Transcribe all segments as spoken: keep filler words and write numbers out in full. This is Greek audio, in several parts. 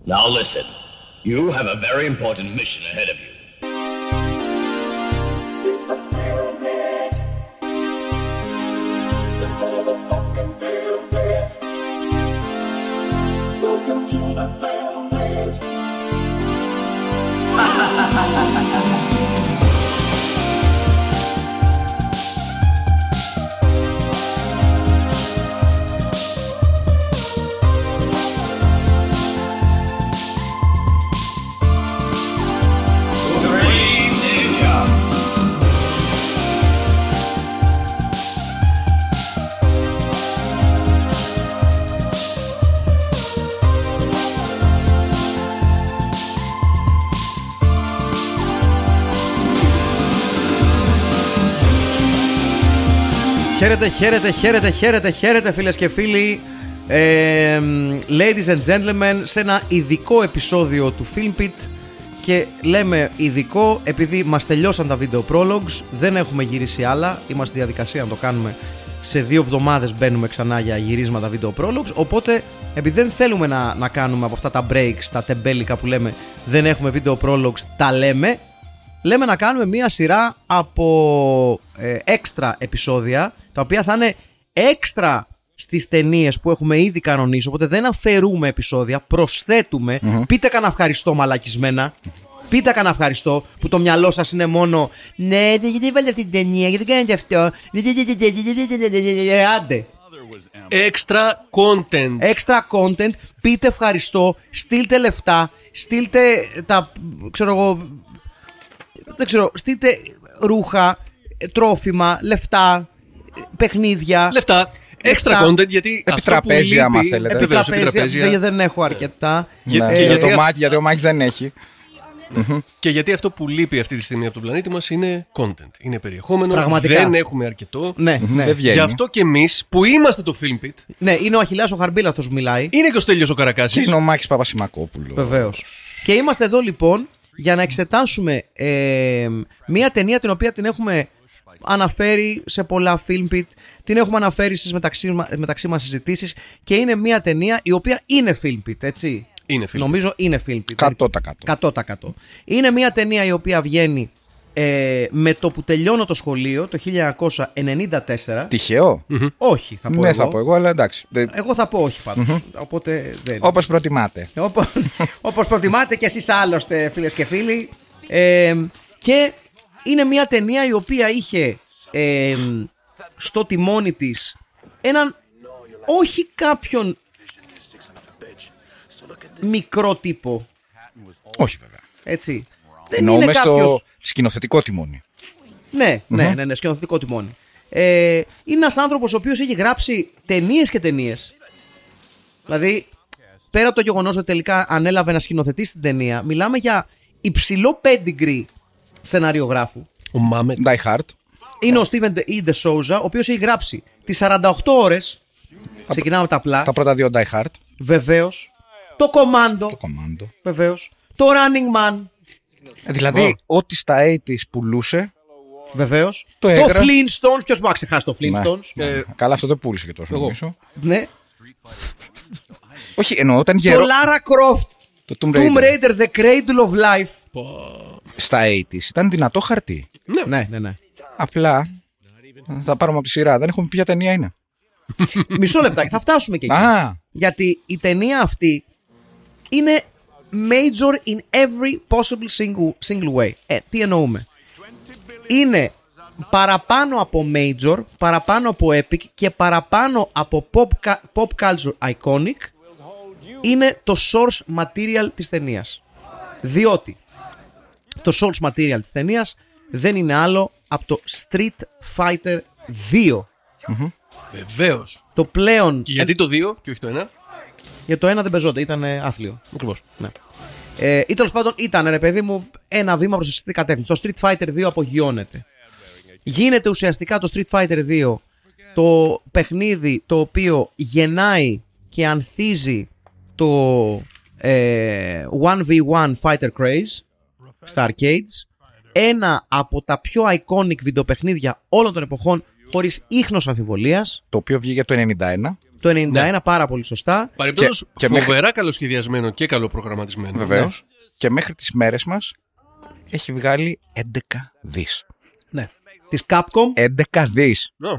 Now listen, you have a very important mission ahead of you. It's the Film Pit. The motherfucking Film Pit. Welcome to the Film Pit. Χαίρετε, χαίρετε, χαίρετε, χαίρετε, χαίρετε φίλες και φίλοι, ε, ladies and gentlemen, σε ένα ειδικό επεισόδιο του Film Pit. Και λέμε ειδικό επειδή μας τελειώσαν τα video prologues, δεν έχουμε γυρίσει άλλα, είμαστε στη διαδικασία να το κάνουμε. Σε δύο εβδομάδες μπαίνουμε ξανά για γυρίσματα video prologues. Οπότε επειδή δεν θέλουμε να, να κάνουμε από αυτά τα breaks, τα τεμπέλικα που λέμε δεν έχουμε video prologues, τα λέμε. Λέμε να κάνουμε μία σειρά από ε, έξτρα επεισόδια, τα οποία θα είναι έξτρα στις ταινίες που έχουμε ήδη κανονίσει. Οπότε δεν αφαιρούμε επεισόδια, προσθέτουμε. Mm-hmm. Πείτε κανένα ευχαριστώ μαλακισμένα. Πείτε κανένα ευχαριστώ που το μυαλό σας είναι μόνο ναι, γιατί βάλετε αυτή την ταινία, γιατί κάνετε αυτό. Άντε. Extra content. Extra content. Πείτε ευχαριστώ, στείλτε λεφτά, στείλτε τα, ξέρω εγώ, δεν ξέρω, στείλτε ρούχα, τρόφιμα, λεφτά, παιχνίδια. Λεφτά. Extra content, γιατί επιτραπέζια, άμα θέλετε. Επιτραπέζια, δεν έχω αρκετά. Ναι, ε, για το Μάκη, γιατί ο Μάκης δεν έχει. Και γιατί αυτό που λείπει αυτή τη στιγμή από τον πλανήτη μας είναι content. Είναι περιεχόμενο. Πραγματικά. Δεν έχουμε αρκετό. Ναι, ναι. Δεν βγαίνει. Γι' αυτό και εμείς που είμαστε το Film Pit. Ναι, είναι ο Αχιλλέας ο Χαρμπίλαστος που μιλάει. Είναι και ο Στέλιος ο Καρακάσης. Και είναι ο Μάκης Παπασημακόπουλος. Βεβαίως. Και είμαστε εδώ λοιπόν για να εξετάσουμε ε, μια ταινία την οποία την έχουμε αναφέρει σε πολλά Film Pit, την έχουμε αναφέρει στις μεταξύ, μεταξύ μας συζητήσεις και είναι μια ταινία η οποία είναι Film Pit, έτσι. Είναι Film Pit. Νομίζω είναι Film Pit. εκατό τοις εκατό. εκατό τοις εκατό. Είναι μια ταινία η οποία βγαίνει ε, με το που τελειώνω το σχολείο το χίλια εννιακόσια ενενήντα τέσσερα. Τυχαίο. Mm-hmm. Όχι, θα πω ναι, εγώ. θα πω εγώ, αλλά εντάξει. Εγώ θα πω όχι πάντως. Mm-hmm. Οπότε δεν. Όπως προτιμάτε. Όπως, όπως προτιμάτε και εσείς άλλωστε, φίλες και φίλοι. Ε, και είναι μια ταινία η οποία είχε ε, στο τιμόνι της έναν, όχι κάποιον μικρό τύπο. Όχι βέβαια. Έτσι. Δεν εννοούμε είναι κάποιος... στο σκηνοθετικό τιμόνι. Ναι, ναι, ναι, ναι, σκηνοθετικό τιμόνι. Ε, είναι ένας άνθρωπος ο οποίος έχει γράψει ταινίες και ταινίες. Δηλαδή, πέρα από το γεγονός ότι τελικά ανέλαβε να σκηνοθετήσει την ταινία, μιλάμε για υψηλό pedigree σεναριογράφου. Ο Μάμετ. Die Hard. Είναι ο Steven E. De Souza, ο οποίος έχει γράψει τις σαράντα οκτώ ώρες. Ξεκινάμε από τα απλά. Τα πρώτα δύο Die Hard. Βεβαίως. Το Commando. Το Commando. Βεβαίως. Το Running Man. Ε, δηλαδή, oh. ό,τι στα ογδόντα πουλούσε. Βεβαίως. Το, το έγρα... Flintstones. Ποιος μπορεί να ξεχάσει το Flintstones. Ναι, ναι. Ε, καλά, αυτό το πούλησε και τόσο νομίζω. Ναι. Όχι, εννοώ όταν γερό. Το Lara Croft. Το Tomb Raider. Tomb Raider, The Cradle of Life. Στα ογδόντα ήταν δυνατό χαρτί. Ναι, ναι, ναι. ναι. Απλά θα πάρουμε από τη σειρά. Δεν έχουμε πει ποια ταινία είναι. Μισό λεπτάκι, θα φτάσουμε και εκεί. Α. Γιατί η ταινία αυτή είναι major in every possible single, single way. Ε, τι εννοούμε. Είναι παραπάνω από major, παραπάνω από epic και παραπάνω από pop, pop culture iconic. Είναι το source material της ταινίας. Διότι το source material της ταινίας δεν είναι άλλο από το Street Fighter δύο. Mm-hmm. Βεβαίως. Το πλέον... Και γιατί το δύο και όχι το ένα? Για το ένα δεν πεζόταν, ήταν άθλιο. Ακριβώς. Ναι. Ε, ή τέλος πάντων ήταν, ρε παιδί μου, ένα βήμα προς τη σωστή κατεύθυνση. Το Street Fighter δύο απογειώνεται. Γίνεται ουσιαστικά το Street Fighter δύο το παιχνίδι το οποίο γεννάει και ανθίζει το ε, one v one fighter craze στα arcades. Ένα από τα πιο iconic βιντεοπαιχνίδια όλων των εποχών, χωρίς ίχνος αμφιβολίας. Το οποίο βγήκε το ενενήντα ένα. Το ενενήντα ένα Ναι. πάρα πολύ σωστά. Παρεμπιπτόντως, Και- και φοβερά καλοσχεδιασμένο και καλοπρογραμματισμένο. Βεβαίως. Και μέχρι τις μέρες μας έχει βγάλει έντεκα δις. Ναι. Της Capcom. έντεκα δις. Ναι.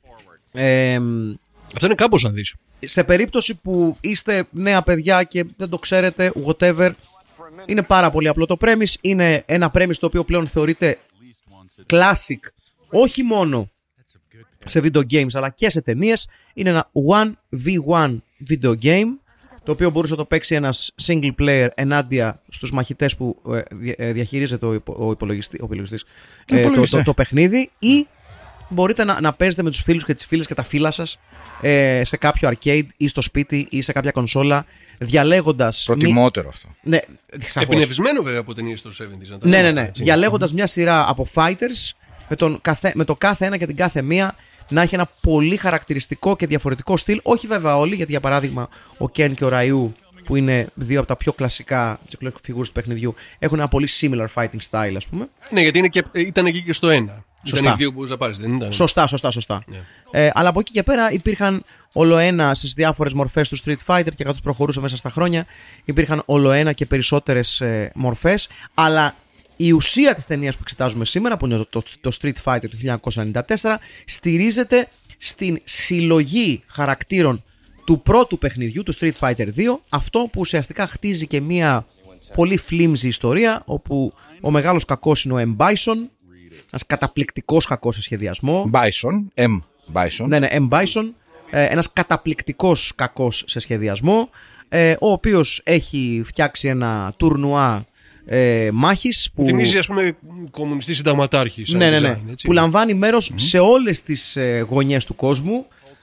Ε, Αυτό είναι κάπως να δεις. σε περίπτωση που είστε νέα παιδιά και δεν το ξέρετε, whatever, είναι πάρα πολύ απλό το premise. Είναι ένα premise το οποίο πλέον θεωρείται classic, όχι μόνο σε video games αλλά και σε ταινίες. Είναι ένα one v one video game, το οποίο μπορούσε να το παίξει ένας single player ενάντια στους μαχητές που ε, δια- ε, διαχειρίζεται ο, υπο, ο, υπολογιστή, ο υπολογιστής, ε, το, υπολογιστή. το, το παιχνίδι, ή μπορείτε να, να παίζετε με τους φίλους και τις φίλες και τα φύλλα σας ε, σε κάποιο arcade ή στο σπίτι ή σε κάποια κονσόλα, διαλέγοντας... Προτιμότερο αυτό. Ναι, σαφώς. Εμπνευσμένο βέβαια από ταινίες των εβδομήντα. να τα Ναι, λέμε ναι, ναι. αυτά, έτσι. Διαλέγοντας μια σειρά από fighters, με, τον καθέ, με το κάθε ένα και την κάθε μία να έχει ένα πολύ χαρακτηριστικό και διαφορετικό στυλ. Όχι βέβαια όλοι, γιατί για παράδειγμα ο Ken και ο Ryu, που είναι δύο από τα πιο κλασικά φιγούρες του παιχνιδιού, έχουν ένα πολύ similar fighting style, ας πούμε. Ναι, γιατί είναι και, ήταν εκεί και στο ένα. Σωστά. Ήταν οι δύο που μπορείς να πάρεις, δεν ήταν. Σωστά, σωστά, σωστά. Ναι. Ε, αλλά από εκεί και πέρα υπήρχαν ολοένα στις διάφορες μορφές του Street Fighter, και καθώς προχωρούσε μέσα στα χρόνια, υπήρχαν ολοένα και περισσότερες ε, μορφές. Αλλά η ουσία της ταινίας που εξετάζουμε σήμερα, που είναι το, το, το Street Fighter του χίλια εννιακόσια ενενήντα τέσσερα, στηρίζεται στην συλλογή χαρακτήρων του πρώτου παιχνιδιού, του Street Fighter δύο, αυτό που ουσιαστικά χτίζει και μια πολύ flimsy ιστορία, όπου ο μεγάλος κακός είναι ο M. Bison, ένας καταπληκτικός κακός σε σχεδιασμό. Bison, M. Bison. Ναι, ναι, M. Bison, ε, ένας καταπληκτικός κακός σε σχεδιασμό, ε, ο οποίος έχει φτιάξει ένα τουρνουά ε, μάχης που... Θυμίζει, ας πούμε, κομμουνιστή συνταγματάρχη. σαν Ναι, ναι, ναι. design, έτσι. Που λαμβάνει μέρος σε όλες τις ε, γωνιές του κόσμου.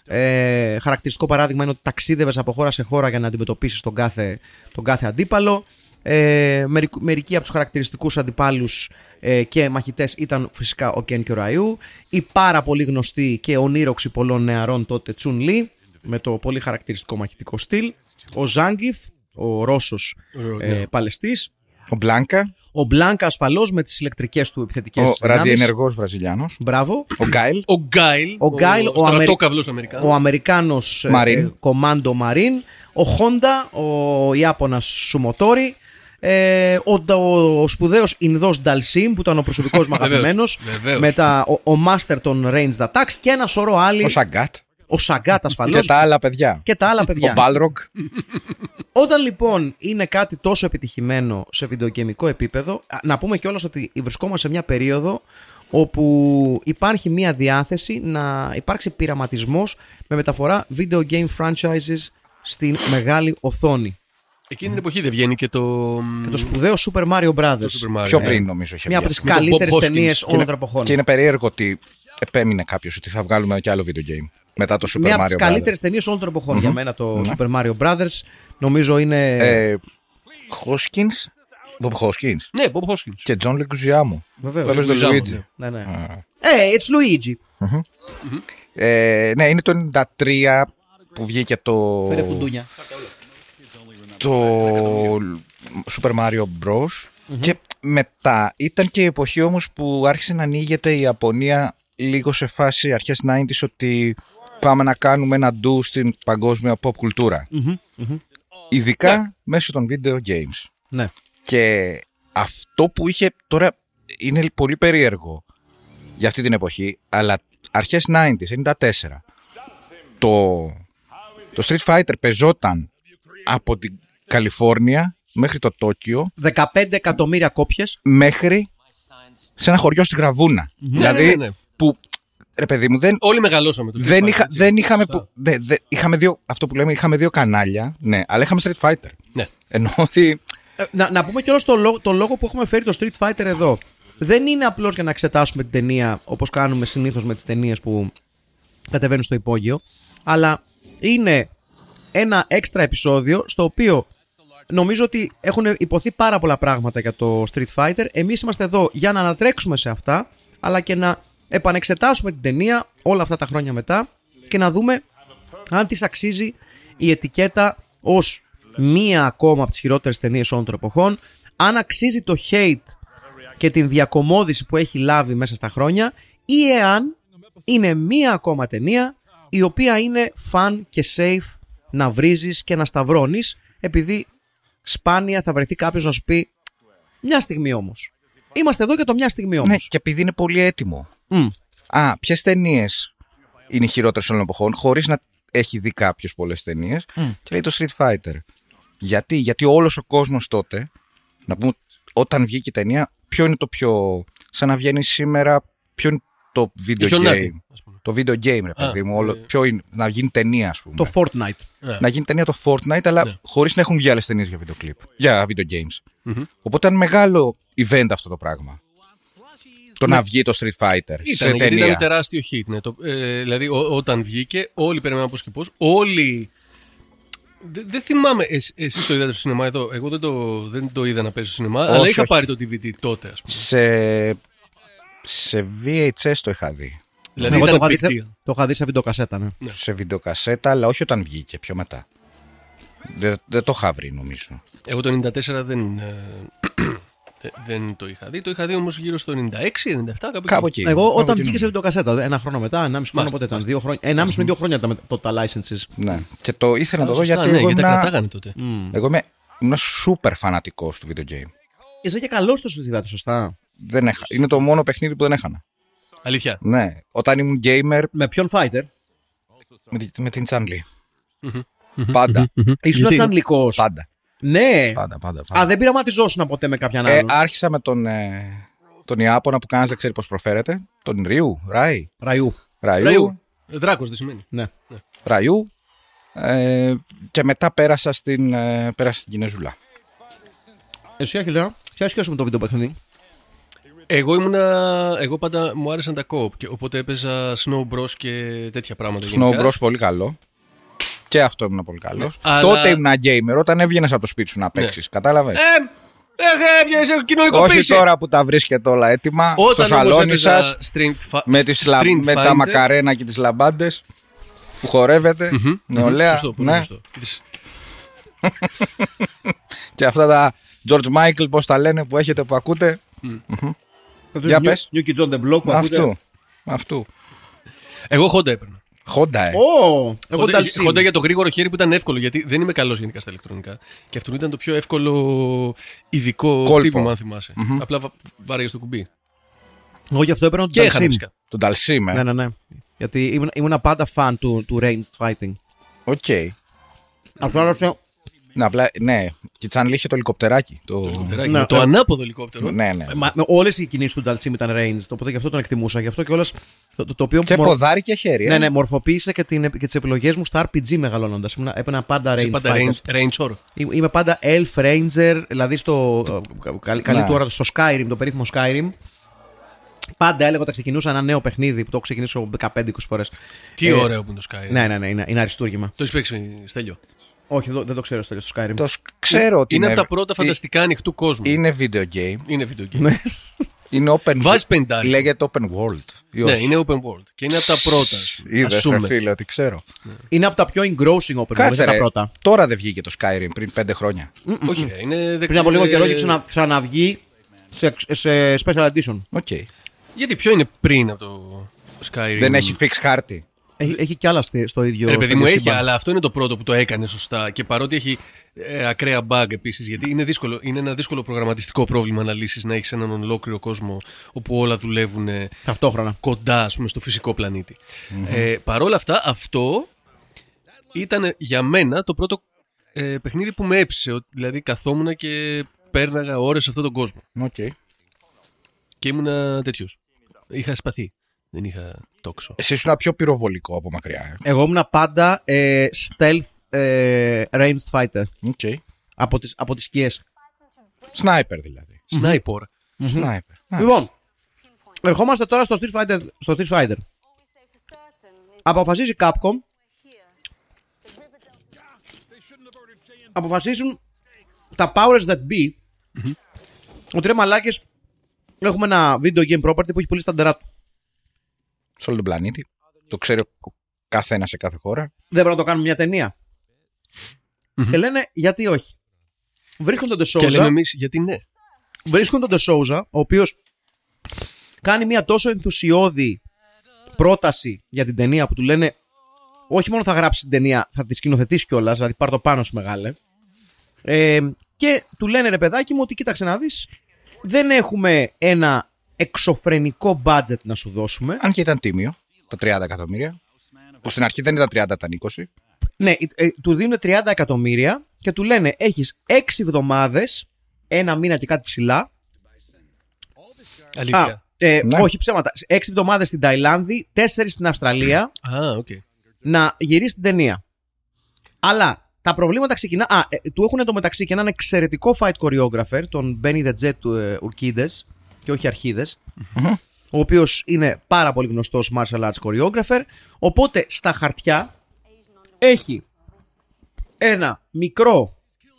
Ε, χαρακτηριστικό παράδειγμα είναι ότι ταξίδευες από χώρα σε χώρα για να αντιμετωπίσεις τον κάθε, τον κάθε αντίπαλο. Ε, μερικ- μερικοί από τους χαρακτηριστικούς αντιπάλους ε, και μαχητές ήταν φυσικά ο Ken και ο Ryu. Η πάρα πολύ γνωστή και ονείροξη πολλών νεαρών τότε Chun Li, με το πολύ χαρακτηριστικό μαχητικό στυλ. Ο Zangief, ο Ρώσος Ωραίο, ε, ναι. παλαιστής. Ο Μπλάνκα. Ο Μπλάνκα ασφαλώς με τις ηλεκτρικές του επιθετικές Ο δυνάμεις. ραδιενεργός Βραζιλιάνος. Μπράβο. Ο Γκάιλ. Ο Γκάιλ. Ο Γκάιλ, ο, Αμερι... στρατόκαυλος Αμερικάνος. ο Αμερικάνος Marine. Κομάντο Μαρίν. Ο Χόντα, ο Ιάπωνας Σουμοτόρι. Ε, ο, ο, ο σπουδαίος Ινδός Νταλσίμ, που ήταν ο προσωπικός μου Βεβαίως, αγαπημένος. βεβαίως. Μετά ο, ο Master των Ranged Attacks και ένα σωρό άλλοι. Ο Σαγκάτ. Ο Σαγκάτ ασφαλώς. Και τα άλλα παιδιά. Και τα άλλα παιδιά. Ο Μπάλροκ. Όταν λοιπόν είναι κάτι τόσο επιτυχημένο σε βιντεογεμικό επίπεδο, α, να πούμε κιόλας ότι βρισκόμαστε σε μια περίοδο όπου υπάρχει μια διάθεση να υπάρξει πειραματισμός με μεταφορά video game franchises στην μεγάλη οθόνη. Εκείνη την εποχή δεν βγαίνει και το. Και το σπουδαίο Super Mario Brothers. Το Super Mario. Πιο Ναι. πριν νομίζω είχε Μια από βγει. τις Με τον Bob καλύτερες Hoskins. ταινίες Και όλων είναι- των εποχών. Και είναι περίεργο ότι επέμεινε κάποιος ότι θα βγάλουμε και άλλο video game μετά το Super Μια από τις Mario καλύτερες Brothers. ταινίες όλων των εποχών. Για μένα το Super Mario Brothers νομίζω είναι. Ε, Hoskins. Bob Hoskins. Ναι, Bob Hoskins. Και John Leguizamo. Βεβαίως. Που έπαιζε τον Leguizamo, Luigi. Ναι, ναι. Ε, it's Luigi. Ε, ναι, είναι το ενενήντα τρία που βγήκε το. Φέρε φουντούνια. το Super Mario Bros. Και μετά ήταν και η εποχή όμως που άρχισε να ανοίγεται η Ιαπωνία λίγο σε φάση αρχές ενενήντα ότι πάμε να κάνουμε ένα ντου στην παγκόσμια pop κουλτούρα. Ειδικά μέσω των video games. Ναι. Και αυτό που είχε τώρα είναι πολύ περίεργο για αυτή την εποχή, αλλά αρχές ενενήντα, ενενήντα τέσσερα το, το Street Fighter πεζόταν από την Καλιφόρνια μέχρι το Τόκιο, δεκαπέντε εκατομμύρια κόπιες. μέχρι σε ένα χωριό στη Γραβούνα. Δηλαδή ναι, ναι, ναι. που, ρε παιδί μου, δεν, Όλοι μεγαλώσαμε το Street δεν, Fighter, είχα, έτσι. δεν είχαμε, Σωστά. που, δε, δε, είχαμε δύο, αυτό που λέμε, είχαμε δύο κανάλια, ναι, αλλά είχαμε Street Fighter. Ναι. Ενώ ότι Ε, Να, να πούμε κιόλας το, λόγο- το λόγο που έχουμε φέρει το Street Fighter εδώ. Δεν είναι απλώς για να εξετάσουμε την ταινία όπως κάνουμε συνήθως με τις ταινίες που κατεβαίνουν στο υπόγειο, αλλά είναι ένα έξτρα επεισόδιο στο οποίο νομίζω ότι έχουν υποθεί πάρα πολλά πράγματα για το Street Fighter. Εμείς είμαστε εδώ για να ανατρέξουμε σε αυτά, αλλά και να επανεξετάσουμε την ταινία όλα αυτά τα χρόνια μετά και να δούμε αν της αξίζει η ετικέτα ως μία ακόμα από τις χειρότερες ταινίες όλων των εποχών, αν αξίζει το hate και την διακομόδηση που έχει λάβει μέσα στα χρόνια, ή εάν είναι μία ακόμα ταινία η οποία είναι fun και safe να βρίζεις και να σταυρώνεις, επειδή σπάνια θα βρεθεί κάποιος να σου πει μια στιγμή όμως. Είμαστε εδώ για το μια στιγμή όμως. Ναι, και επειδή είναι πολύ έτοιμο. Mm. Α, ποιες ταινίες είναι οι χειρότερες όλων εποχών, χωρίς να έχει δει κάποιος πολλές ταινίες, Mm. και λέει το Street Fighter. Γιατί, γιατί όλος ο κόσμος τότε, να πούμε, όταν βγήκε η ταινία, ποιο είναι το πιο. Σαν να βγαίνει σήμερα, ποιο είναι το video game. Το video game, ρε παιδί μου. Όλο, ποιο είναι, να γίνει ταινία, ας πούμε. Το Fortnite. Yeah. Να γίνει ταινία το Fortnite, αλλά Yeah. χωρίς να έχουν βγει άλλες ταινίες για video clip. Για video games. Mm-hmm. Οπότε ήταν μεγάλο event αυτό το πράγμα. Το να βγει το Street Fighter Ήταν, σε γιατί ταινία. ήταν τεράστιο hit. Ναι. Το, ε, δηλαδή, ό, όταν βγήκε, όλοι περιμέναν πώς και πώς. Όλοι. Δεν δε θυμάμαι, εσ, εσείς το είδατε στο σινεμά εδώ. Εγώ δεν το, δεν το είδα να παίζει στο σινεμά, Όχι, αλλά είχα όχι. πάρει το ντι βι ντι τότε, ας πούμε. Σε, σε βι έιτς ες το είχα δει. Δηλαδή Εγώ ήταν το είχα, big δει, deal. σε- το είχα δει σε βιντεοκασέτα, ναι. Ναι. Σε βιντεοκασέτα, αλλά όχι όταν βγήκε, πιο μετά. Δεν, δεν το είχα βρει, νομίζω. Εγώ το ενενήντα τέσσερα δεν, ε, δε- δεν το είχα δει. Το είχα δει όμως γύρω στο ενενήντα έξι ενενήντα επτά, κάπου Κάπου εκεί. εκεί. Εγώ Κάπου όταν εκεί βγήκε σε νομίζω. βιντεοκασέτα, ένα χρόνο μετά, ενάμιση χρόνο Μάλιστα, πότε ήταν, δύο χρόνια. ενάμιση με δύο χρόνια ήταν το, τα licenses. Ναι. Και το ήθελα να το δω Σωστά, γιατί ναι, εγώ γιατί τα ήμουν. κρατάγανε τότε. Εγώ είμαι, ήμουν super φανατικός του video game. Είσαι και καλό στο Street Fighter, σωστά. Δεν έχα... Είναι το μόνο παιχνίδι που δεν έχανα. Αλήθεια. Ναι. Όταν ήμουν gamer Με ποιον fighter? με, τη- με την Chun-Li. Πάντα. Ήσουν Γιατί? τσανλικός. Πάντα. Ναι. Πάντα, πάντα. πάντα. Α, δεν πειραματιζόσουν ποτέ με κάποιον Ε, άλλον. άρχισα με τον, ε, τον Ιάπωνα που κανένας δεν ξέρει πώς προφέρεται. Τον Ριου, Ράι. Ραϊού. Ραϊού. Ραϊού. Δράκος δεν σημαίνει. Ναι. Ραϊού. Ε, και μετά πέρασα στην, ε, πέρασα στην Κινεζούλα. Εσύ, Αχιλέα, ποια σχέση με το βίντεο παιχνίδι? Εγώ ήμουνα. Εγώ πάντα μου άρεσαν τα co-op. και Οπότε έπαιζα Snow Bros και τέτοια πράγματα. Snow γενικά. Bros πολύ καλό. Και αυτό ήμουν πολύ καλό. Αλλά- Τότε ήμουν gamer όταν έβγαινε από το σπίτι σου να παίξει. Κατάλαβες. Ε, ε, έπιασε Όχι κοινωνικοποίηση. τώρα που τα βρίσκετε όλα έτοιμα Όταν στο όμως σαλόνι έπαιζα σας Street Fi- με, τις λα- Street με τα Fighter. μακαρένα και τις λαμπάντες που χορεύετε. Μμμ, Νεολαία. σωστό, πολύ Ναι. σωστό. Και τις- Και αυτά τα George Michael, πώς τα λένε που έχετε που ακούτε. Για πες. New Kids on the Block που ακούτε. Αυτού. Αυτού. Εγώ Honda έπαιρνα. Χόντα, ε. Ω, εγώ Honda, Dalsim. Honda για το γρήγορο χέρι που ήταν εύκολο, γιατί δεν είμαι καλός γενικά στα ηλεκτρονικά. Και αυτό ήταν το πιο εύκολο ειδικό Κόλπο. χτύπημα, αν θυμάσαι. Απλά βα- βάραγες το κουμπί. Εγώ γι' αυτό έπαιρνα Και τον έχανε Dalsim. φυσικά. Τον Dalsim, ε. Ναι, ναι, ναι. Γιατί ήμουν, ήμουν πάντα fan του, του ranged fighting. Οκ. Αυτό άρρωσε. Ναι, απλά, ναι. Και η Chun-Li είχε το ελικοπτεράκι. Το... Τεράκι, Ναι. με το ανάποδο ελικόπτερο. Ναι, ναι. Μα, με όλες οι κινήσεις του Dalsim ήταν ranged, οπότε γι' αυτό τον εκτιμούσα. Γι' αυτό και όλες. Το, το, το οποίο Και μορ- ποδάρι και χέρι. ε. Ναι, ναι, μορφοποίησε και, την, και τις επιλογές μου στα αρ πι τζι μεγαλώνοντας. Ήμουν, έπαιρνα πάντα Είσαι ranged πάντα fighters. range, range or. Είμαι είμαι πάντα Elf Ranger, δηλαδή στο. ε, Καλή, καλή Ναι. του ώρα στο Skyrim, το περίφημο Skyrim. Πάντα έλεγα όταν ξεκινούσα ένα νέο παιχνίδι που το έχω ξεκινήσει δεκαπέντε είκοσι φορές. Τι Ε, ωραίο που είναι το Skyrim. Ναι, ναι, ναι, είναι, είναι αριστούργημα. Το έχεις παίξει, Στέλιο. Όχι, δεν, δεν το ξέρω στο, στο Skyrim. Το σ- ξέρω ότι Είναι είναι, από τα πρώτα φανταστικά ανοιχτού κόσμου. είναι video game. Είναι video game. Ναι. Είναι open Βάζεις πεντάρι. Λέγεται open world. ή Ναι, όχι? είναι open world. Και είναι από τα πρώτα. ας πούμε. Είδες, Ασsume. ρε φίλε, ότι ξέρω. Είναι από τα πιο engrossing open world, Κάτσε, δεν τα ρε. πρώτα. Τώρα δεν βγήκε το Skyrim πριν πέντε χρόνια. Όχι, ρε, είναι Πριν από λίγο καιρό ε, και ξανα, ξαναβγεί σε, σε special edition. Οκ. Γιατί ποιο είναι πριν από το Skyrim. Δεν έχει fix χάρτη. Έχει, έχει κι άλλα στη- στο ίδιο. Ρε στο παιδί ίδιο μου, έχει, σύμπαν. αλλά αυτό είναι το πρώτο που το έκανε σωστά. Και παρότι έχει ε, ακραία bug επίσης, γιατί είναι, δύσκολο, είναι ένα δύσκολο προγραμματιστικό πρόβλημα να λύσεις, να έχεις έναν ολόκληρο κόσμο όπου όλα δουλεύουν ε, Ταυτόχρονα. κοντά, ας πούμε, στο φυσικό πλανήτη. Ε, Παρ' όλα αυτά, αυτό ήταν για μένα το πρώτο ε, παιχνίδι που με έψησε. ότι Δηλαδή, καθόμουν και πέρναγα ώρες σε αυτόν τον κόσμο. Οκ. Και ήμουνα τέτοιος. Είχα σπαθεί. Δεν είχα τόξο. Εσύ ήσουν πιο πυροβολικό από μακριά. Εγώ ήμουν πάντα ε, stealth ε, ranged fighter. Οκ. Από τις, από τις σκιές. Sniper δηλαδή. Σνάιπορ. Sniper. Α, Λοιπόν, ερχόμαστε τώρα στο Street Fighter. Στο Street Fighter. Αποφασίζει η Capcom. Αποφασίζουν τα powers that be ότι ρε μαλάκες, έχουμε ένα video game property που έχει πολύ σταντερά του. Σε όλο τον πλανήτη. Το ξέρει ο καθένα σε κάθε χώρα. Δεν πρέπει να το κάνουμε μια ταινία. Και λένε γιατί όχι. Βρίσκουν τον Και λέμε Ντεσόουζα. εμείς γιατί ναι. Βρίσκουν τον Ντεσόουζα, ο οποίος κάνει μια τόσο ενθουσιώδη πρόταση για την ταινία που του λένε όχι μόνο θα γράψει την ταινία, θα τη σκηνοθετήσει κιόλας, δηλαδή πάρ' το πάνω σου μεγάλε. Ε, και του λένε ρε παιδάκι μου ότι κοίταξε να δεις, δεν έχουμε ένα εξωφρενικό budget να σου δώσουμε. Αν και ήταν τίμιο, τα τριάντα εκατομμύρια. Που στην αρχή δεν ήταν τριάντα, ήταν είκοσι. Ναι, ε, του δίνουν τριάντα εκατομμύρια και του λένε έχεις έξι εβδομάδες, ένα μήνα και κάτι ψηλά. Αλήθεια. Α, ε, Ναι. Όχι ψέματα. Έξι εβδομάδες στην Ταϊλάνδη, τέσσερις στην Αυστραλία Α, οκ. Okay. να γυρίσει την ταινία. Αλλά τα προβλήματα ξεκινά. Α, ε, του έχουν εντωμεταξύ και έναν εξαιρετικό fight choreographer, τον Benny the Jet του ε, Ουρκίδες, και όχι Αρχίδες, ο οποίος είναι πάρα πολύ γνωστός martial arts choreographer. Οπότε στα χαρτιά έχει ένα μικρό.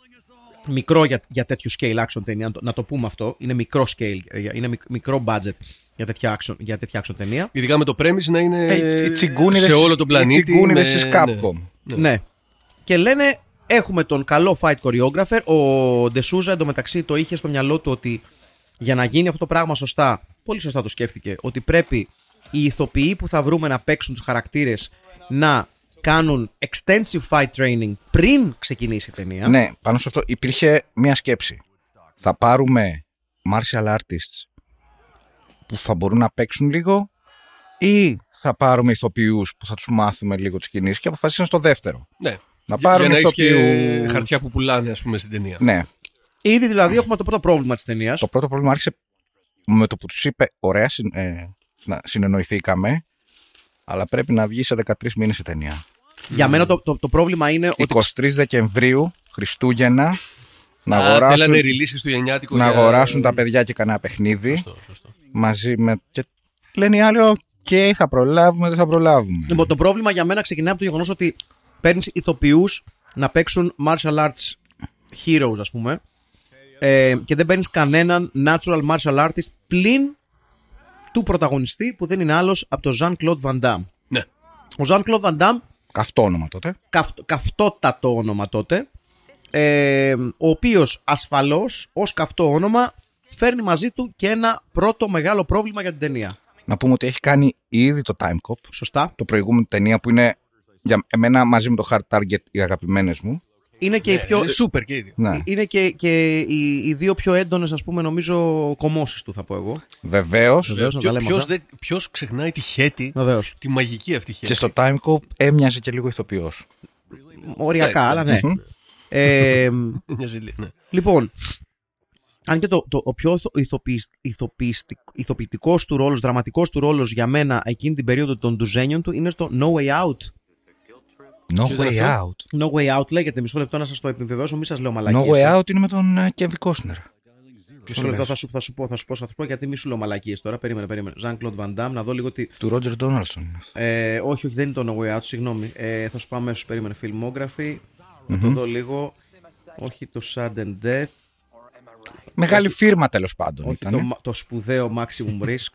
Μικρό για, για τέτοιο scale action ταινία, να το, να το πούμε αυτό. Είναι μικρό scale, ε, είναι μικ- μικρό budget για τέτοια action, για τέτοια action ταινία. Ειδικά με το premise να είναι Ε, οι τσιγκούνιδες- σε όλο τον πλανήτη. Οι τσιγκούνιδες με- της Capcom. Ναι. Ναι. Και λένε, έχουμε τον καλό fight choreographer. Ο Ντεσούζα εντωμεταξύ το είχε στο μυαλό του ότι για να γίνει αυτό το πράγμα σωστά, πολύ σωστά το σκέφτηκε, ότι πρέπει οι ηθοποιοί που θα βρούμε να παίξουν τους χαρακτήρες να κάνουν extensive fight training πριν ξεκινήσει η ταινία. Ναι, πάνω σε αυτό υπήρχε μία σκέψη. Θα πάρουμε martial artists που θα μπορούν να παίξουν λίγο ή θα πάρουμε ηθοποιούς που θα τους μάθουμε λίγο τις κινήσεις, και αποφασίσαν στο δεύτερο. Ναι. Να Για- πάρουν για να έχεις και ηθοποιούς. χαρτιά που πουλάνε, ας πούμε, στην ταινία. Ναι. Ήδη δηλαδή έχουμε το πρώτο πρόβλημα της ταινίας. Το πρώτο πρόβλημα άρχισε με το που τους είπε ωραία, συν- ε, να συνεννοηθήκαμε, αλλά πρέπει να βγει σε δεκατρείς μήνες η ταινία. Για μένα το, το, το πρόβλημα είναι ότι είκοσι τρεις Δεκεμβρίου, Χριστούγεννα, να, Α, αγοράσουν, θέλανε release χριστουγεννιάτικο. να για- αγοράσουν τα παιδιά και κανένα παιχνίδι. Σωστό, σωστό. Μαζί με. Και λένε οι άλλοι, οκ, θα προλάβουμε, δεν θα προλάβουμε. Λοιπόν, το πρόβλημα για μένα ξεκινάει από το γεγονός ότι παίρνεις ηθοποιούς να παίξουν martial arts heroes, ας πούμε, ε, και δεν παίρνεις κανέναν natural martial artist πλην του πρωταγωνιστή που δεν είναι άλλος από τον Jean-Claude Van Damme. Ναι. Ο Jean-Claude Van Damme, Καυτό όνομα τότε. καυτ, καυτότατο όνομα τότε, ε, ο οποίος ασφαλώς ως καυτό όνομα φέρνει μαζί του και ένα πρώτο μεγάλο πρόβλημα για την ταινία. Να πούμε ότι έχει κάνει ήδη το Time Cop, Σωστά. το προηγούμενο ταινία που είναι για εμένα μαζί με το Hard Target οι αγαπημένες μου. Είναι και οι πιο... Είναι super και ίδιο. Ναι. Είναι και, και οι, οι δύο πιο έντονες, ας πούμε, νομίζω, κομμώσεις του, θα πω εγώ. Βεβαίως. Βεβαίως, να τα λέμε Ποιος, αυτά. δεν- ποιος ξεχνάει τη χέτη, Βεβαίως. τη μαγική αυτή χέτη. Και στο Time Cop έμοιαζε και λίγο ηθοποιός. Οριακά, Ναι, αλλά ναι. ε, Μοιάζει λίγο, ναι. λοιπόν, αν και το, το, ο πιο ηθο- ηθοποιησ- ηθοποιηστικ- ηθοποιητικός του ρόλος, δραματικός του ρόλος για μένα εκείνη την περίοδο των ντουζένιων του είναι στο No Way Out. No Ποιο ήταν Way αυτό? Out. No Way Out λέγεται, μισό λεπτό να σας το επιβεβαιώσω, μη σας λέω μαλακίες. No Way Out είναι με τον ε, Kevin Costner. Μισό λεπτό θα σου, θα σου πω, θα σου πω, θα σου πω γιατί μη σου λέω μαλακίες τώρα. Περίμενε, περίμενε. Jean-Claude Van Damme, να δω λίγο τι. Του Roger Donaldson είναι αυτό. Ε, όχι, όχι, δεν είναι το No Way Out, συγγνώμη. Ε, θα σου πω αμέσως, περίμενε. Filmography. Να το δω λίγο. Όχι το Sudden Death. Μεγάλη φίρμα τέλος πάντων Όχι ήταν. το, μα- το σπουδαίο Maximum Risk.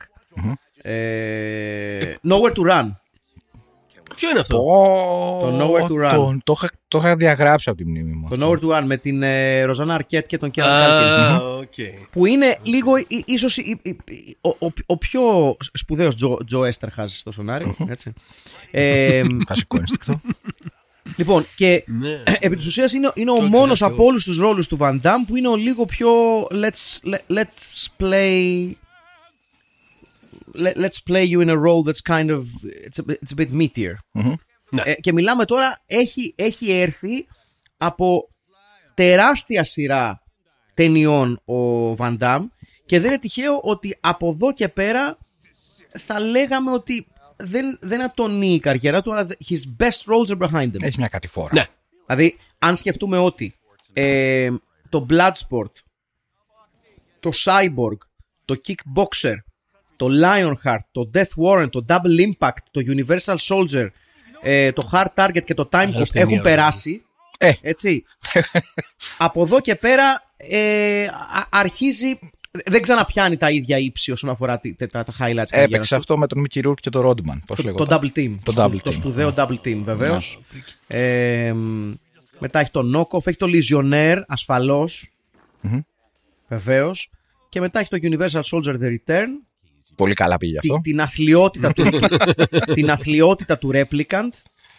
ε, Nowhere to Run. Ποιο είναι αυτό? Το Nowhere to Run. Το, το, είχα, το είχα διαγράψει από τη μνήμη μου. Το αυτό. Nowhere to Run με την ε, Ροζάνα Αρκέτ και τον Κέραν Κάλκιν. Α, οκ. Που είναι λίγο ί- ίσως η- η- η- ο, ο, ο πιο σπουδαίος Τζο, Τζο Έστερχαζ στο σονάρι. Έτσι. ε, Βασικό ένστικτο. λοιπόν, και Ναι. επί της ουσίας είναι, είναι ο Το μόνος ξέρω. από όλους τους ρόλους του Van Damme που είναι ο λίγο πιο let's, let, let's play let, let's play you in a role that's kind of it's a, bit- it's a bit meatier. Ναι. Ε, και μιλάμε τώρα, έχει, έχει έρθει από τεράστια σειρά ταινιών ο Van Damme και δεν είναι τυχαίο ότι από εδώ και πέρα θα λέγαμε ότι δεν, δεν ατονεί η καριέρα του, αλλά his best roles are behind him. Έχει μια κατηφόρα. Ναι. Δηλαδή, αν σκεφτούμε ότι ε, το Bloodsport, το Cyborg, το Kickboxer, το Lionheart, το Death Warrant, το Double Impact, το Universal Soldier, ε, το Hard Target και το Time Cop ταινία, έχουν βέβαια. περάσει. Ε. Έτσι. Από εδώ και πέρα ε, α- αρχίζει. Δεν ξαναπιάνει τα ίδια ύψη όσον αφορά τη- τα, τα highlights της καριέρας Έπαιξε του. αυτό με τον Mickey Rourke και τον Rodman. Πώς Το, λέγονταν. το Double Team. Το Το, Double το Team. σπουδαίο Double Team, βεβαίως. Ε, μετά έχει το Knockoff, έχει το Legionnaire, ασφαλώς. Βεβαίως. Και μετά έχει το Universal Soldier The Return. Πολύ καλά πήγε Τη- αυτό. την, αθλιότητα του, την αθλιότητα του Replicant.